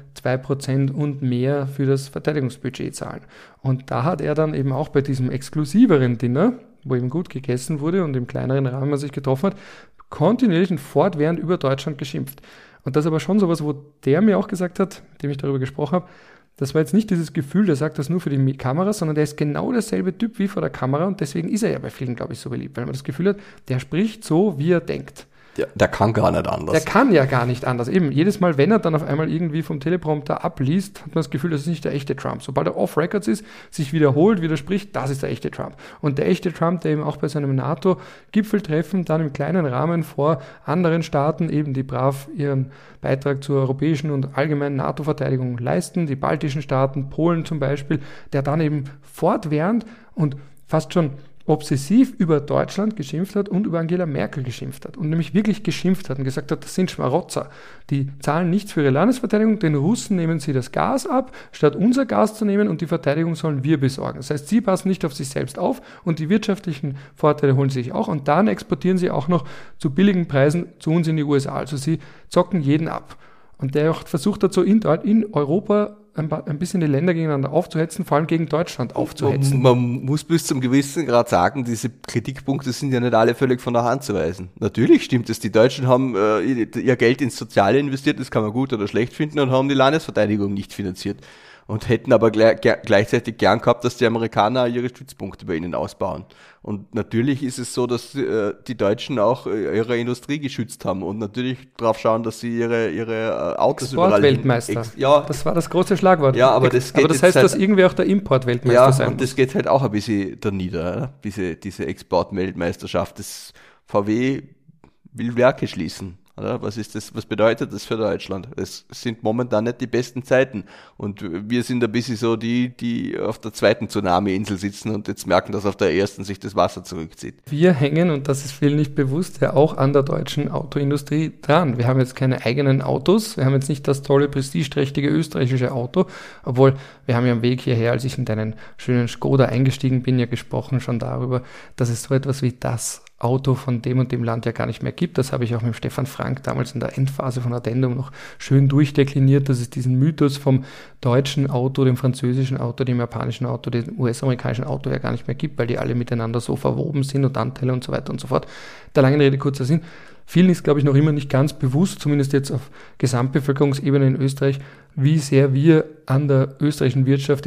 2% und mehr für das Verteidigungsbudget zahlen. Und da hat er dann eben auch bei diesem exklusiveren Dinner, wo eben gut gegessen wurde und im kleineren Rahmen man sich getroffen hat, kontinuierlich und fortwährend über Deutschland geschimpft. Und das ist aber schon sowas, wo der mir auch gesagt hat, mit dem ich darüber gesprochen habe, das war jetzt nicht dieses Gefühl, der sagt das nur für die Kamera, sondern der ist genau derselbe Typ wie vor der Kamera und deswegen ist er ja bei vielen, glaube ich, so beliebt, weil man das Gefühl hat, der spricht so, wie er denkt. Ja, der kann gar nicht anders. Der kann ja gar nicht anders. Eben, jedes Mal, wenn er dann auf einmal irgendwie vom Teleprompter abliest, hat man das Gefühl, das ist nicht der echte Trump. Sobald er off-Records ist, sich wiederholt, widerspricht, das ist der echte Trump. Und der echte Trump, der eben auch bei seinem NATO-Gipfeltreffen dann im kleinen Rahmen vor anderen Staaten eben, die brav ihren Beitrag zur europäischen und allgemeinen NATO-Verteidigung leisten, die baltischen Staaten, Polen zum Beispiel, der dann eben fortwährend und fast schon obsessiv über Deutschland geschimpft hat und über Angela Merkel geschimpft hat und nämlich wirklich geschimpft hat und gesagt hat, das sind Schmarotzer. Die zahlen nichts für ihre Landesverteidigung, den Russen nehmen sie das Gas ab, statt unser Gas zu nehmen und die Verteidigung sollen wir besorgen. Das heißt, sie passen nicht auf sich selbst auf und die wirtschaftlichen Vorteile holen sie sich auch und dann exportieren sie auch noch zu billigen Preisen zu uns in die USA. Also sie zocken jeden ab. Und der auch versucht dazu in Europa ein bisschen die Länder gegeneinander aufzuhetzen, vor allem gegen Deutschland aufzuhetzen. Man muss bis zum gewissen Grad sagen, diese Kritikpunkte sind ja nicht alle völlig von der Hand zu weisen. Natürlich stimmt es, die Deutschen haben ihr Geld ins Soziale investiert, das kann man gut oder schlecht finden, und haben die Landesverteidigung nicht finanziert. Und hätten aber gleichzeitig gern gehabt, dass die Amerikaner ihre Stützpunkte bei ihnen ausbauen. Und natürlich ist es so, dass die Deutschen auch ihre Industrie geschützt haben und natürlich darauf schauen, dass sie ihre Autos Exportweltmeister. Ja, das war das große Schlagwort. Ja, aber das heißt, dass irgendwer auch der Importweltmeister sein muss. Ja, und das geht halt auch ein bisschen da nieder, diese Exportweltmeisterschaft. Das VW will Werke schließen. Oder? Was bedeutet das für Deutschland? Es sind momentan nicht die besten Zeiten. Und wir sind ein bisschen so die auf der zweiten Tsunami-Insel sitzen und jetzt merken, dass auf der ersten sich das Wasser zurückzieht. Wir hängen, und das ist vielen nicht bewusst, ja auch an der deutschen Autoindustrie dran. Wir haben jetzt keine eigenen Autos. Wir haben jetzt nicht das tolle, prestigeträchtige österreichische Auto. Obwohl, wir haben ja am Weg hierher, als ich in deinen schönen Skoda eingestiegen bin, ja gesprochen schon darüber, dass es so etwas wie das Auto von dem und dem Land ja gar nicht mehr gibt. Das habe ich auch mit Stefan Frank damals in der Endphase von Addendum noch schön durchdekliniert, dass es diesen Mythos vom deutschen Auto, dem französischen Auto, dem japanischen Auto, dem US-amerikanischen Auto ja gar nicht mehr gibt, weil die alle miteinander so verwoben sind und Anteile und so weiter und so fort. Der langen Rede kurzer Sinn. Vielen ist, glaube ich, noch immer nicht ganz bewusst, zumindest jetzt auf Gesamtbevölkerungsebene in Österreich, wie sehr wir an der österreichischen Wirtschaft,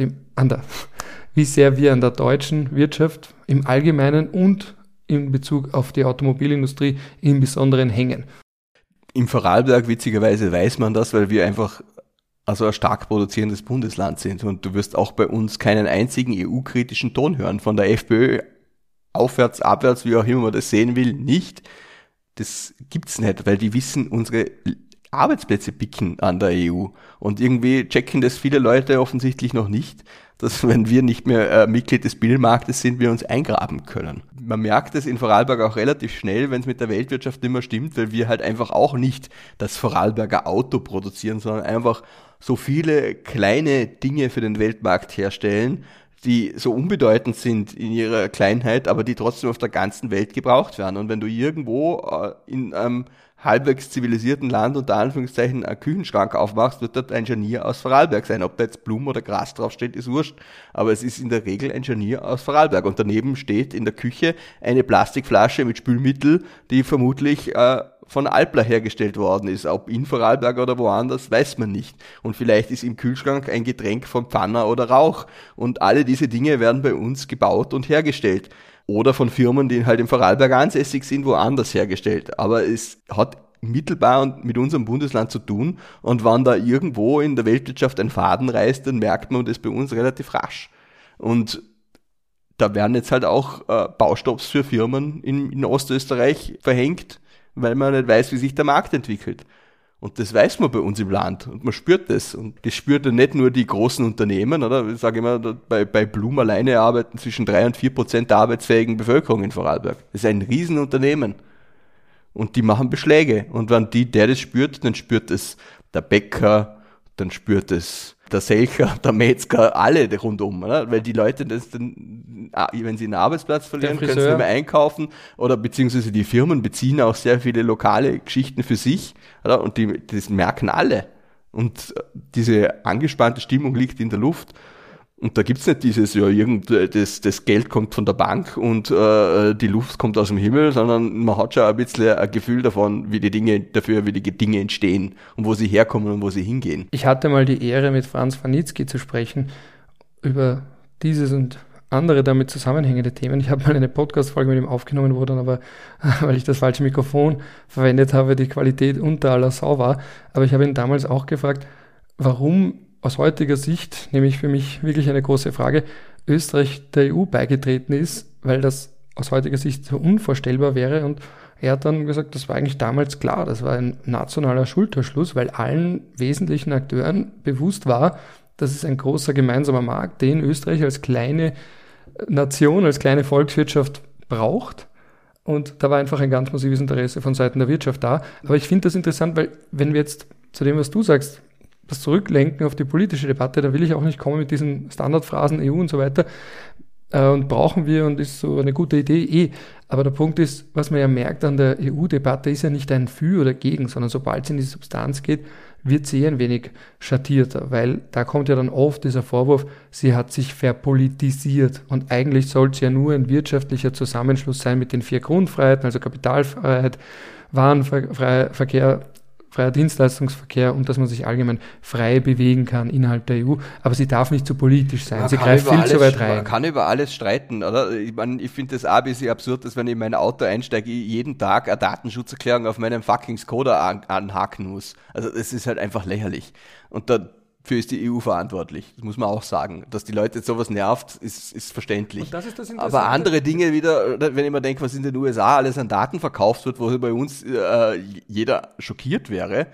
wie sehr wir an der deutschen Wirtschaft im Allgemeinen und in Bezug auf die Automobilindustrie im Besonderen hängen. Im Vorarlberg, witzigerweise, weiß man das, weil wir einfach ein stark produzierendes Bundesland sind. Und du wirst auch bei uns keinen einzigen EU-kritischen Ton hören. Von der FPÖ aufwärts, abwärts, wie auch immer man das sehen will, nicht. Das gibt's nicht, weil die wissen, unsere Arbeitsplätze picken an der EU. Und irgendwie checken das viele Leute offensichtlich noch nicht, dass wenn wir nicht mehr Mitglied des Binnenmarktes sind, wir uns eingraben können. Man merkt es in Vorarlberg auch relativ schnell, wenn es mit der Weltwirtschaft nicht mehr stimmt, weil wir halt einfach auch nicht das Vorarlberger Auto produzieren, sondern einfach so viele kleine Dinge für den Weltmarkt herstellen, die so unbedeutend sind in ihrer Kleinheit, aber die trotzdem auf der ganzen Welt gebraucht werden. Und wenn du irgendwo in einem halbwegs zivilisierten Land unter Anführungszeichen einen Küchenschrank aufmachst, wird dort ein Scharnier aus Vorarlberg sein. Ob da jetzt Blumen oder Gras draufsteht, ist wurscht. Aber es ist in der Regel ein Scharnier aus Vorarlberg. Und daneben steht in der Küche eine Plastikflasche mit Spülmittel, die vermutlich von Alpla hergestellt worden ist. Ob in Vorarlberg oder woanders, weiß man nicht. Und vielleicht ist im Kühlschrank ein Getränk von Pfanner oder Rauch. Und alle diese Dinge werden bei uns gebaut und hergestellt. Oder von Firmen, die halt im Vorarlberg ansässig sind, woanders hergestellt. Aber es hat mittelbar und mit unserem Bundesland zu tun. Und wenn da irgendwo in der Weltwirtschaft ein Faden reißt, dann merkt man das bei uns relativ rasch. Und da werden jetzt halt auch Baustopps für Firmen in Ostösterreich verhängt, weil man nicht weiß, wie sich der Markt entwickelt. Und das weiß man bei uns im Land und man spürt das. Und das spürt ja nicht nur die großen Unternehmen, oder? Ich sage immer, bei Blum alleine arbeiten zwischen 3 und 4% der arbeitsfähigen Bevölkerung in Vorarlberg. Das ist ein Riesenunternehmen. Und die machen Beschläge. Und wenn der das spürt, dann spürt es der Bäcker, dann spürt es der Selcher, der Metzger, alle rundum, oder? Weil die Leute das dann, wenn sie einen Arbeitsplatz verlieren, können sie nicht mehr einkaufen oder beziehungsweise die Firmen beziehen auch sehr viele lokale Geschichten für sich, oder? Und das merken alle. Und diese angespannte Stimmung liegt in der Luft. Und da gibt's nicht dieses, das Geld kommt von der Bank und die Luft kommt aus dem Himmel, sondern man hat schon ein bisschen ein Gefühl davon, wie die Dinge entstehen und wo sie herkommen und wo sie hingehen. Ich hatte mal die Ehre, mit Franz Wanitzki zu sprechen über dieses und andere damit zusammenhängende Themen. Ich habe mal eine Podcast-Folge mit ihm aufgenommen, wo dann aber, weil ich das falsche Mikrofon verwendet habe, die Qualität unter aller Sau war. Aber ich habe ihn damals auch gefragt, warum aus heutiger Sicht, nämlich für mich wirklich eine große Frage, Österreich der EU beigetreten ist, weil das aus heutiger Sicht so unvorstellbar wäre. Und er hat dann gesagt, das war eigentlich damals klar, das war ein nationaler Schulterschluss, weil allen wesentlichen Akteuren bewusst war, dass es ein großer gemeinsamer Markt, den Österreich als kleine Nation, als kleine Volkswirtschaft braucht. Und da war einfach ein ganz massives Interesse von Seiten der Wirtschaft da. Aber ich finde das interessant, weil wenn wir jetzt zu dem, was du sagst, das zurücklenken auf die politische Debatte, da will ich auch nicht kommen mit diesen Standardphrasen EU und so weiter und brauchen wir und ist so eine gute Idee Aber der Punkt ist, was man ja merkt an der EU-Debatte, ist ja nicht ein Für oder Gegen, sondern sobald es in die Substanz geht, wird sie ein wenig schattierter, weil da kommt ja dann oft dieser Vorwurf, sie hat sich verpolitisiert und eigentlich soll es ja nur ein wirtschaftlicher Zusammenschluss sein mit den 4 Grundfreiheiten, also Kapitalfreiheit, Warenverkehr, freier Dienstleistungsverkehr und dass man sich allgemein frei bewegen kann innerhalb der EU. Aber sie darf nicht zu politisch sein. Sie greift viel zu weit rein. Man kann über alles streiten, oder? Ich finde das auch ein bisschen absurd, dass wenn ich in mein Auto einsteige, ich jeden Tag eine Datenschutzerklärung auf meinem fucking Skoda anhaken muss. Also das ist halt einfach lächerlich. Und dafür ist die EU verantwortlich. Das muss man auch sagen. Dass die Leute jetzt sowas nervt, ist verständlich. Und das ist das Interessante. Aber andere Dinge wieder, wenn ich mir denke, was in den USA alles an Daten verkauft wird, wo bei uns jeder schockiert wäre,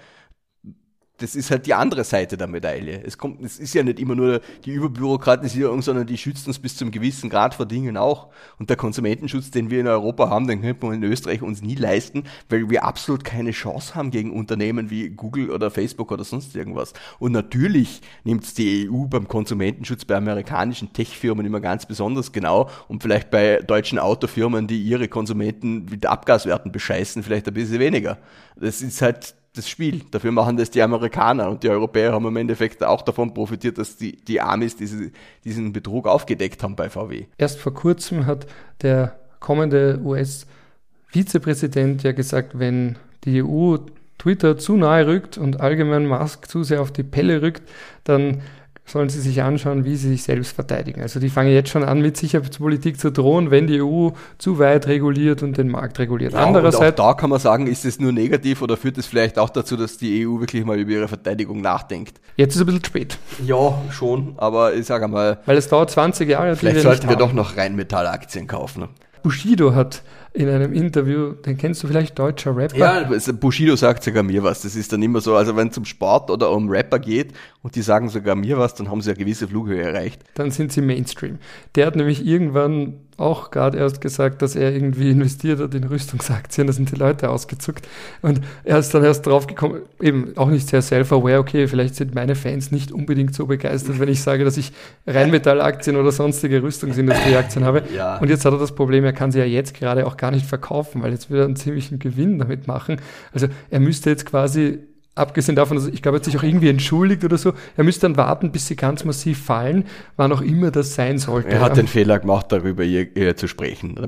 das ist halt die andere Seite der Medaille. Es ist ja nicht immer nur die Überbürokratisierung, sondern die schützt uns bis zum gewissen Grad vor Dingen auch. Und der Konsumentenschutz, den wir in Europa haben, den könnte man in Österreich uns nie leisten, weil wir absolut keine Chance haben gegen Unternehmen wie Google oder Facebook oder sonst irgendwas. Und natürlich nimmt die EU beim Konsumentenschutz bei amerikanischen Tech-Firmen immer ganz besonders genau und vielleicht bei deutschen Autofirmen, die ihre Konsumenten mit Abgaswerten bescheißen, vielleicht ein bisschen weniger. Das ist halt das Spiel. Dafür machen das die Amerikaner und die Europäer haben im Endeffekt auch davon profitiert, dass die Amis diesen Betrug aufgedeckt haben bei VW. Erst vor kurzem hat der kommende US-Vizepräsident ja gesagt, wenn die EU Twitter zu nahe rückt und allgemein Musk zu sehr auf die Pelle rückt, dann sollen sie sich anschauen, wie sie sich selbst verteidigen. Also die fangen jetzt schon an, mit Sicherheitspolitik zu drohen, wenn die EU zu weit reguliert und den Markt reguliert. Ja, andererseits, und auch da kann man sagen, ist es nur negativ oder führt es vielleicht auch dazu, dass die EU wirklich mal über ihre Verteidigung nachdenkt? Jetzt ist es ein bisschen spät. Ja, schon, aber ich sage mal... Weil es dauert 20 Jahre. Vielleicht sollten wir doch noch Rheinmetall-Aktien kaufen. Bushido hat in einem Interview, den kennst du vielleicht, deutscher Rapper? Ja, Bushido sagt sogar mir was. Das ist dann immer so, also wenn es um Sport oder um Rapper geht und die sagen sogar mir was, dann haben sie eine gewisse Flughöhe erreicht. Dann sind sie Mainstream. Der hat nämlich irgendwann auch gerade erst gesagt, dass er irgendwie investiert hat in Rüstungsaktien. Da sind die Leute ausgezuckt. Und er ist dann erst drauf gekommen, eben auch nicht sehr self-aware, okay, vielleicht sind meine Fans nicht unbedingt so begeistert, wenn ich sage, dass ich Rheinmetall-Aktien oder sonstige Rüstungsindustrieaktien habe. Ja. Und jetzt hat er das Problem, er kann sie ja jetzt gerade auch gar nicht verkaufen, weil jetzt wird er einen ziemlichen Gewinn damit machen. Also er müsste jetzt quasi, abgesehen davon, also ich glaube, er hat sich auch irgendwie entschuldigt oder so, er müsste dann warten, bis sie ganz massiv fallen, wann auch immer das sein sollte. Er hat den Fehler gemacht, darüber ihr zu sprechen. Oder?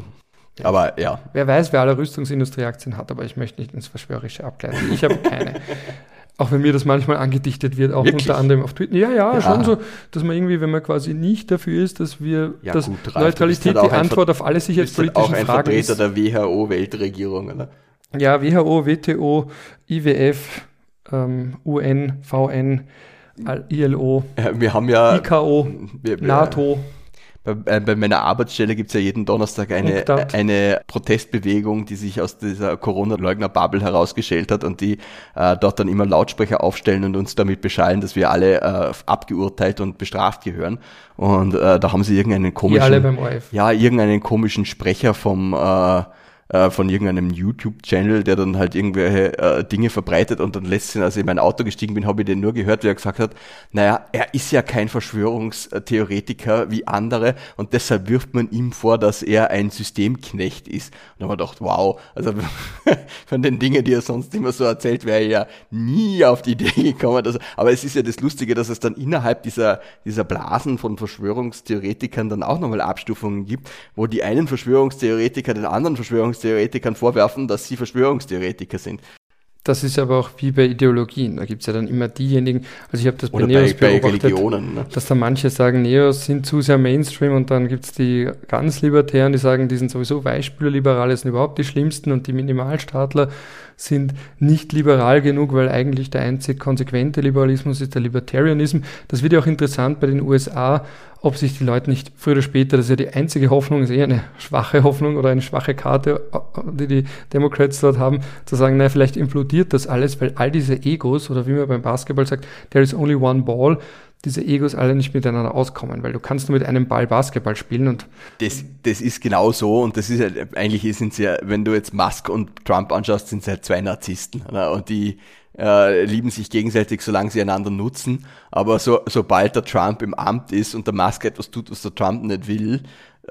Ja. Aber ja. Wer weiß, wer alle Rüstungsindustrieaktien hat, aber ich möchte nicht ins Verschwörerische abgleiten. Ich habe keine. Auch wenn mir das manchmal angedichtet wird, auch Wirklich? unter anderem auf Twitter. Ja, schon so, dass man irgendwie, wenn man quasi nicht dafür ist, dass wir, dass gut, Ralf, Neutralität die Antwort auf alle sicherheitspolitischen Fragen ist. Auch ein Vertreter der WHO-Weltregierung, oder? Ja, WHO, WTO, IWF, UN, VN, ILO, wir haben ja IKO, NATO. Bei meiner Arbeitsstelle gibt es ja jeden Donnerstag eine Protestbewegung, die sich aus dieser Corona-Leugner-Bubble herausgeschält hat und die dort dann immer Lautsprecher aufstellen und uns damit beschallen, dass wir alle abgeurteilt und bestraft gehören. Und da haben sie irgendeinen komischen Sprecher von irgendeinem YouTube-Channel, der dann halt irgendwelche Dinge verbreitet und dann letztens, als ich in mein Auto gestiegen bin, habe ich den nur gehört, wie er gesagt hat, naja, er ist ja kein Verschwörungstheoretiker wie andere und deshalb wirft man ihm vor, dass er ein Systemknecht ist. Und dann habe ich gedacht, wow, also von den Dingen, die er sonst immer so erzählt, wäre er ja nie auf die Idee gekommen. Aber es ist ja das Lustige, dass es dann innerhalb dieser Blasen von Verschwörungstheoretikern dann auch nochmal Abstufungen gibt, wo die einen Verschwörungstheoretiker den anderen Verschwörungstheoretikern vorwerfen, dass sie Verschwörungstheoretiker sind. Das ist aber auch wie bei Ideologien. Da gibt es ja dann immer diejenigen, also ich habe das bei Oder Neos bei beobachtet, Religionen, ne? dass da manche sagen, Neos sind zu sehr Mainstream und dann gibt es die ganz Libertären, die sagen, die sind sowieso Weichspülerliberale, sind überhaupt die schlimmsten und die Minimalstaatler sind nicht liberal genug, weil eigentlich der einzig konsequente Liberalismus ist der Libertarianism. Das wird ja auch interessant bei den USA, ob sich die Leute nicht früher oder später, das ist ja die einzige Hoffnung, ist eher eine schwache Hoffnung oder eine schwache Karte, die Democrats dort haben, zu sagen, naja, vielleicht implodiert das alles, weil all diese Egos, oder wie man beim Basketball sagt, there is only one ball, diese Egos alle nicht miteinander auskommen, weil du kannst nur mit einem Ball Basketball spielen und das ist genau so und das ist halt, eigentlich sind sie ja, wenn du jetzt Musk und Trump anschaust, sind sie halt zwei Narzissten, oder? Und die lieben sich gegenseitig, solange sie einander nutzen, aber sobald der Trump im Amt ist und der Musk etwas tut, was der Trump nicht will,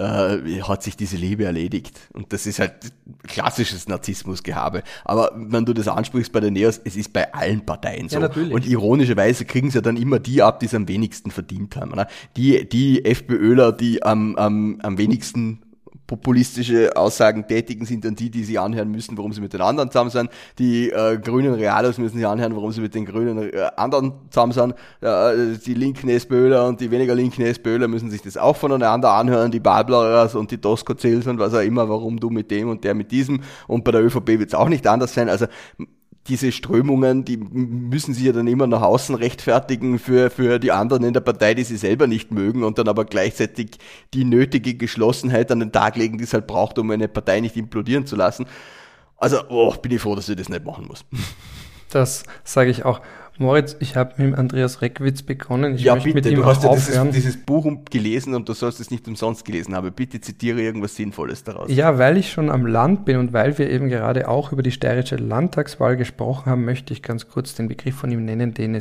hat sich diese Liebe erledigt. Und das ist halt klassisches Narzissmusgehabe. Aber wenn du das ansprichst bei den Neos, es ist bei allen Parteien so. Ja, natürlich. Und ironischerweise kriegen sie ja dann immer die ab, die es am wenigsten verdient haben. Oder? Die FPÖler, die am wenigsten populistische Aussagen tätigen, sind dann die sich anhören müssen, warum sie mit den anderen zusammen sind. Die grünen Realos müssen sich anhören, warum sie mit den grünen anderen zusammen sind. Die linken SPÖler und die weniger linken SPÖler müssen sich das auch voneinander anhören. Die Bableras und die Tosco-Zels und was auch immer, warum du mit dem und der mit diesem. Und bei der ÖVP wird es auch nicht anders sein. Also diese Strömungen, die müssen sich ja dann immer nach außen rechtfertigen für die anderen in der Partei, die sie selber nicht mögen und dann aber gleichzeitig die nötige Geschlossenheit an den Tag legen, die es halt braucht, um eine Partei nicht implodieren zu lassen. Also, bin ich froh, dass ich das nicht machen muss. das sage ich auch. Moritz, ich habe mit Andreas Reckwitz begonnen. Ich möchte mit ihm du hast aufhören. Ja dieses Buch gelesen und du sollst es nicht umsonst gelesen haben. Bitte zitiere irgendwas Sinnvolles daraus. Ja, weil ich schon am Land bin und weil wir eben gerade auch über die steirische Landtagswahl gesprochen haben, möchte ich ganz kurz den Begriff von ihm nennen, den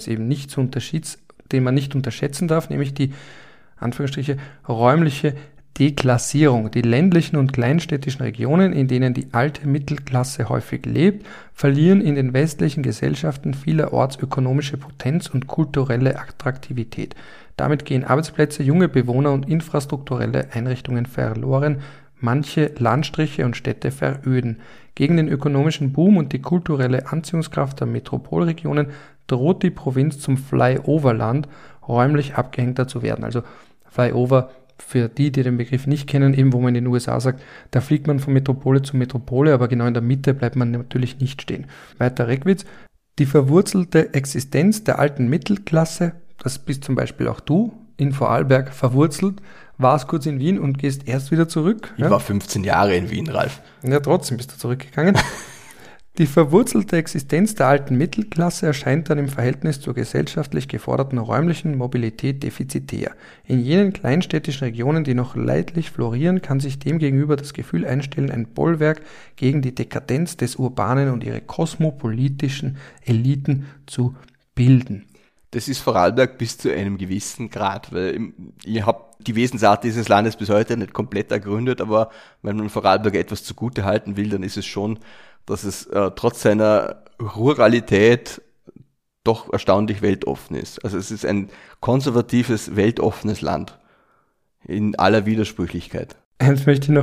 man nicht unterschätzen darf, nämlich die, Anführungsstriche, räumliche Deklassierung. Die ländlichen und kleinstädtischen Regionen, in denen die alte Mittelklasse häufig lebt, verlieren in den westlichen Gesellschaften vielerorts ökonomische Potenz und kulturelle Attraktivität. Damit gehen Arbeitsplätze, junge Bewohner und infrastrukturelle Einrichtungen verloren. Manche Landstriche und Städte veröden. Gegen den ökonomischen Boom und die kulturelle Anziehungskraft der Metropolregionen droht die Provinz zum Flyover-Land, räumlich abgehängter zu werden. Also Flyover, für die den Begriff nicht kennen, eben wo man in den USA sagt, da fliegt man von Metropole zu Metropole, aber genau in der Mitte bleibt man natürlich nicht stehen. Weiter Reckwitz, die verwurzelte Existenz der alten Mittelklasse, das bist zum Beispiel auch du, in Vorarlberg verwurzelt, warst kurz in Wien und gehst erst wieder zurück. Ich war 15 Jahre in Wien, Ralf. Ja, trotzdem bist du zurückgegangen. Die verwurzelte Existenz der alten Mittelklasse erscheint dann im Verhältnis zur gesellschaftlich geforderten räumlichen Mobilität defizitär. In jenen kleinstädtischen Regionen, die noch leidlich florieren, kann sich demgegenüber das Gefühl einstellen, ein Bollwerk gegen die Dekadenz des Urbanen und ihre kosmopolitischen Eliten zu bilden. Das ist Vorarlberg bis zu einem gewissen Grad, weil ihr habt die Wesensart dieses Landes bis heute nicht komplett ergründet, aber wenn man Vorarlberg etwas zugute halten will, dann ist es schon, dass es trotz seiner Ruralität doch erstaunlich weltoffen ist. Also es ist ein konservatives, weltoffenes Land in aller Widersprüchlichkeit. Eins möchte ich noch,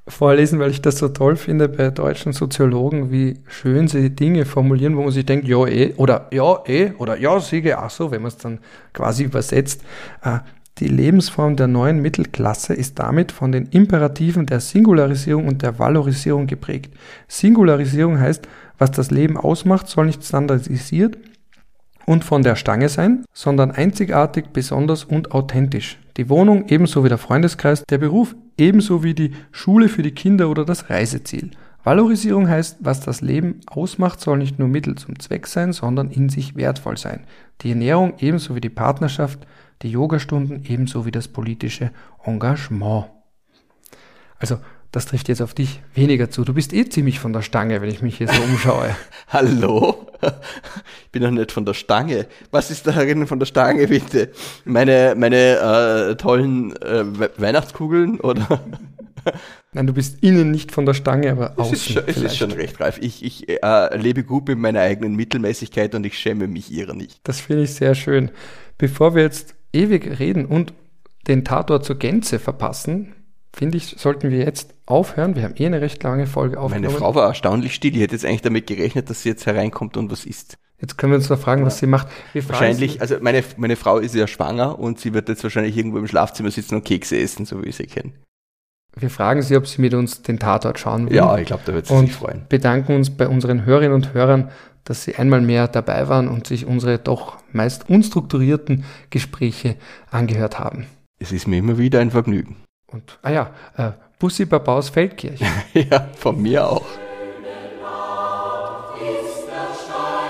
vorlesen, weil ich das so toll finde bei deutschen Soziologen, wie schön sie Dinge formulieren, wo man sich denkt, ja, oder ja, siege, ach so, wenn man es dann quasi übersetzt. Die Lebensform der neuen Mittelklasse ist damit von den Imperativen der Singularisierung und der Valorisierung geprägt. Singularisierung heißt, was das Leben ausmacht, soll nicht standardisiert und von der Stange sein, sondern einzigartig, besonders und authentisch. Die Wohnung ebenso wie der Freundeskreis, der Beruf ebenso wie die Schule für die Kinder oder das Reiseziel. Valorisierung heißt, was das Leben ausmacht, soll nicht nur Mittel zum Zweck sein, sondern in sich wertvoll sein. Die Ernährung ebenso wie die Partnerschaft, die Yogastunden ebenso wie das politische Engagement. Also, das trifft jetzt auf dich weniger zu. Du bist ziemlich von der Stange, wenn ich mich hier so umschaue. Hallo? Ich bin doch nicht von der Stange. Was ist darin von der Stange, bitte? Meine tollen Weihnachtskugeln, oder? Nein, du bist innen nicht von der Stange, aber außen. Es ist schon recht reif. Ich lebe gut mit meiner eigenen Mittelmäßigkeit und ich schäme mich ihrer nicht. Das finde ich sehr schön. Bevor wir jetzt ewig reden und den Tatort zur Gänze verpassen, finde ich, sollten wir jetzt aufhören. Wir haben eine recht lange Folge aufgenommen. Meine Frau war erstaunlich still. Ich hätte jetzt eigentlich damit gerechnet, dass sie jetzt hereinkommt und was isst. Jetzt können wir uns noch fragen, was sie macht. Wahrscheinlich, also meine Frau ist ja schwanger und sie wird jetzt wahrscheinlich irgendwo im Schlafzimmer sitzen und Kekse essen, so wie ich sie kenne. Wir fragen sie, ob sie mit uns den Tatort schauen will. Ja, ich glaube, da wird sie sich freuen. Und bedanken uns bei unseren Hörerinnen und Hörern, dass sie einmal mehr dabei waren und sich unsere doch meist unstrukturierten Gespräche angehört haben. Es ist mir immer wieder ein Vergnügen. Und, Bussi Baba aus Feldkirch. Ja, von mir auch.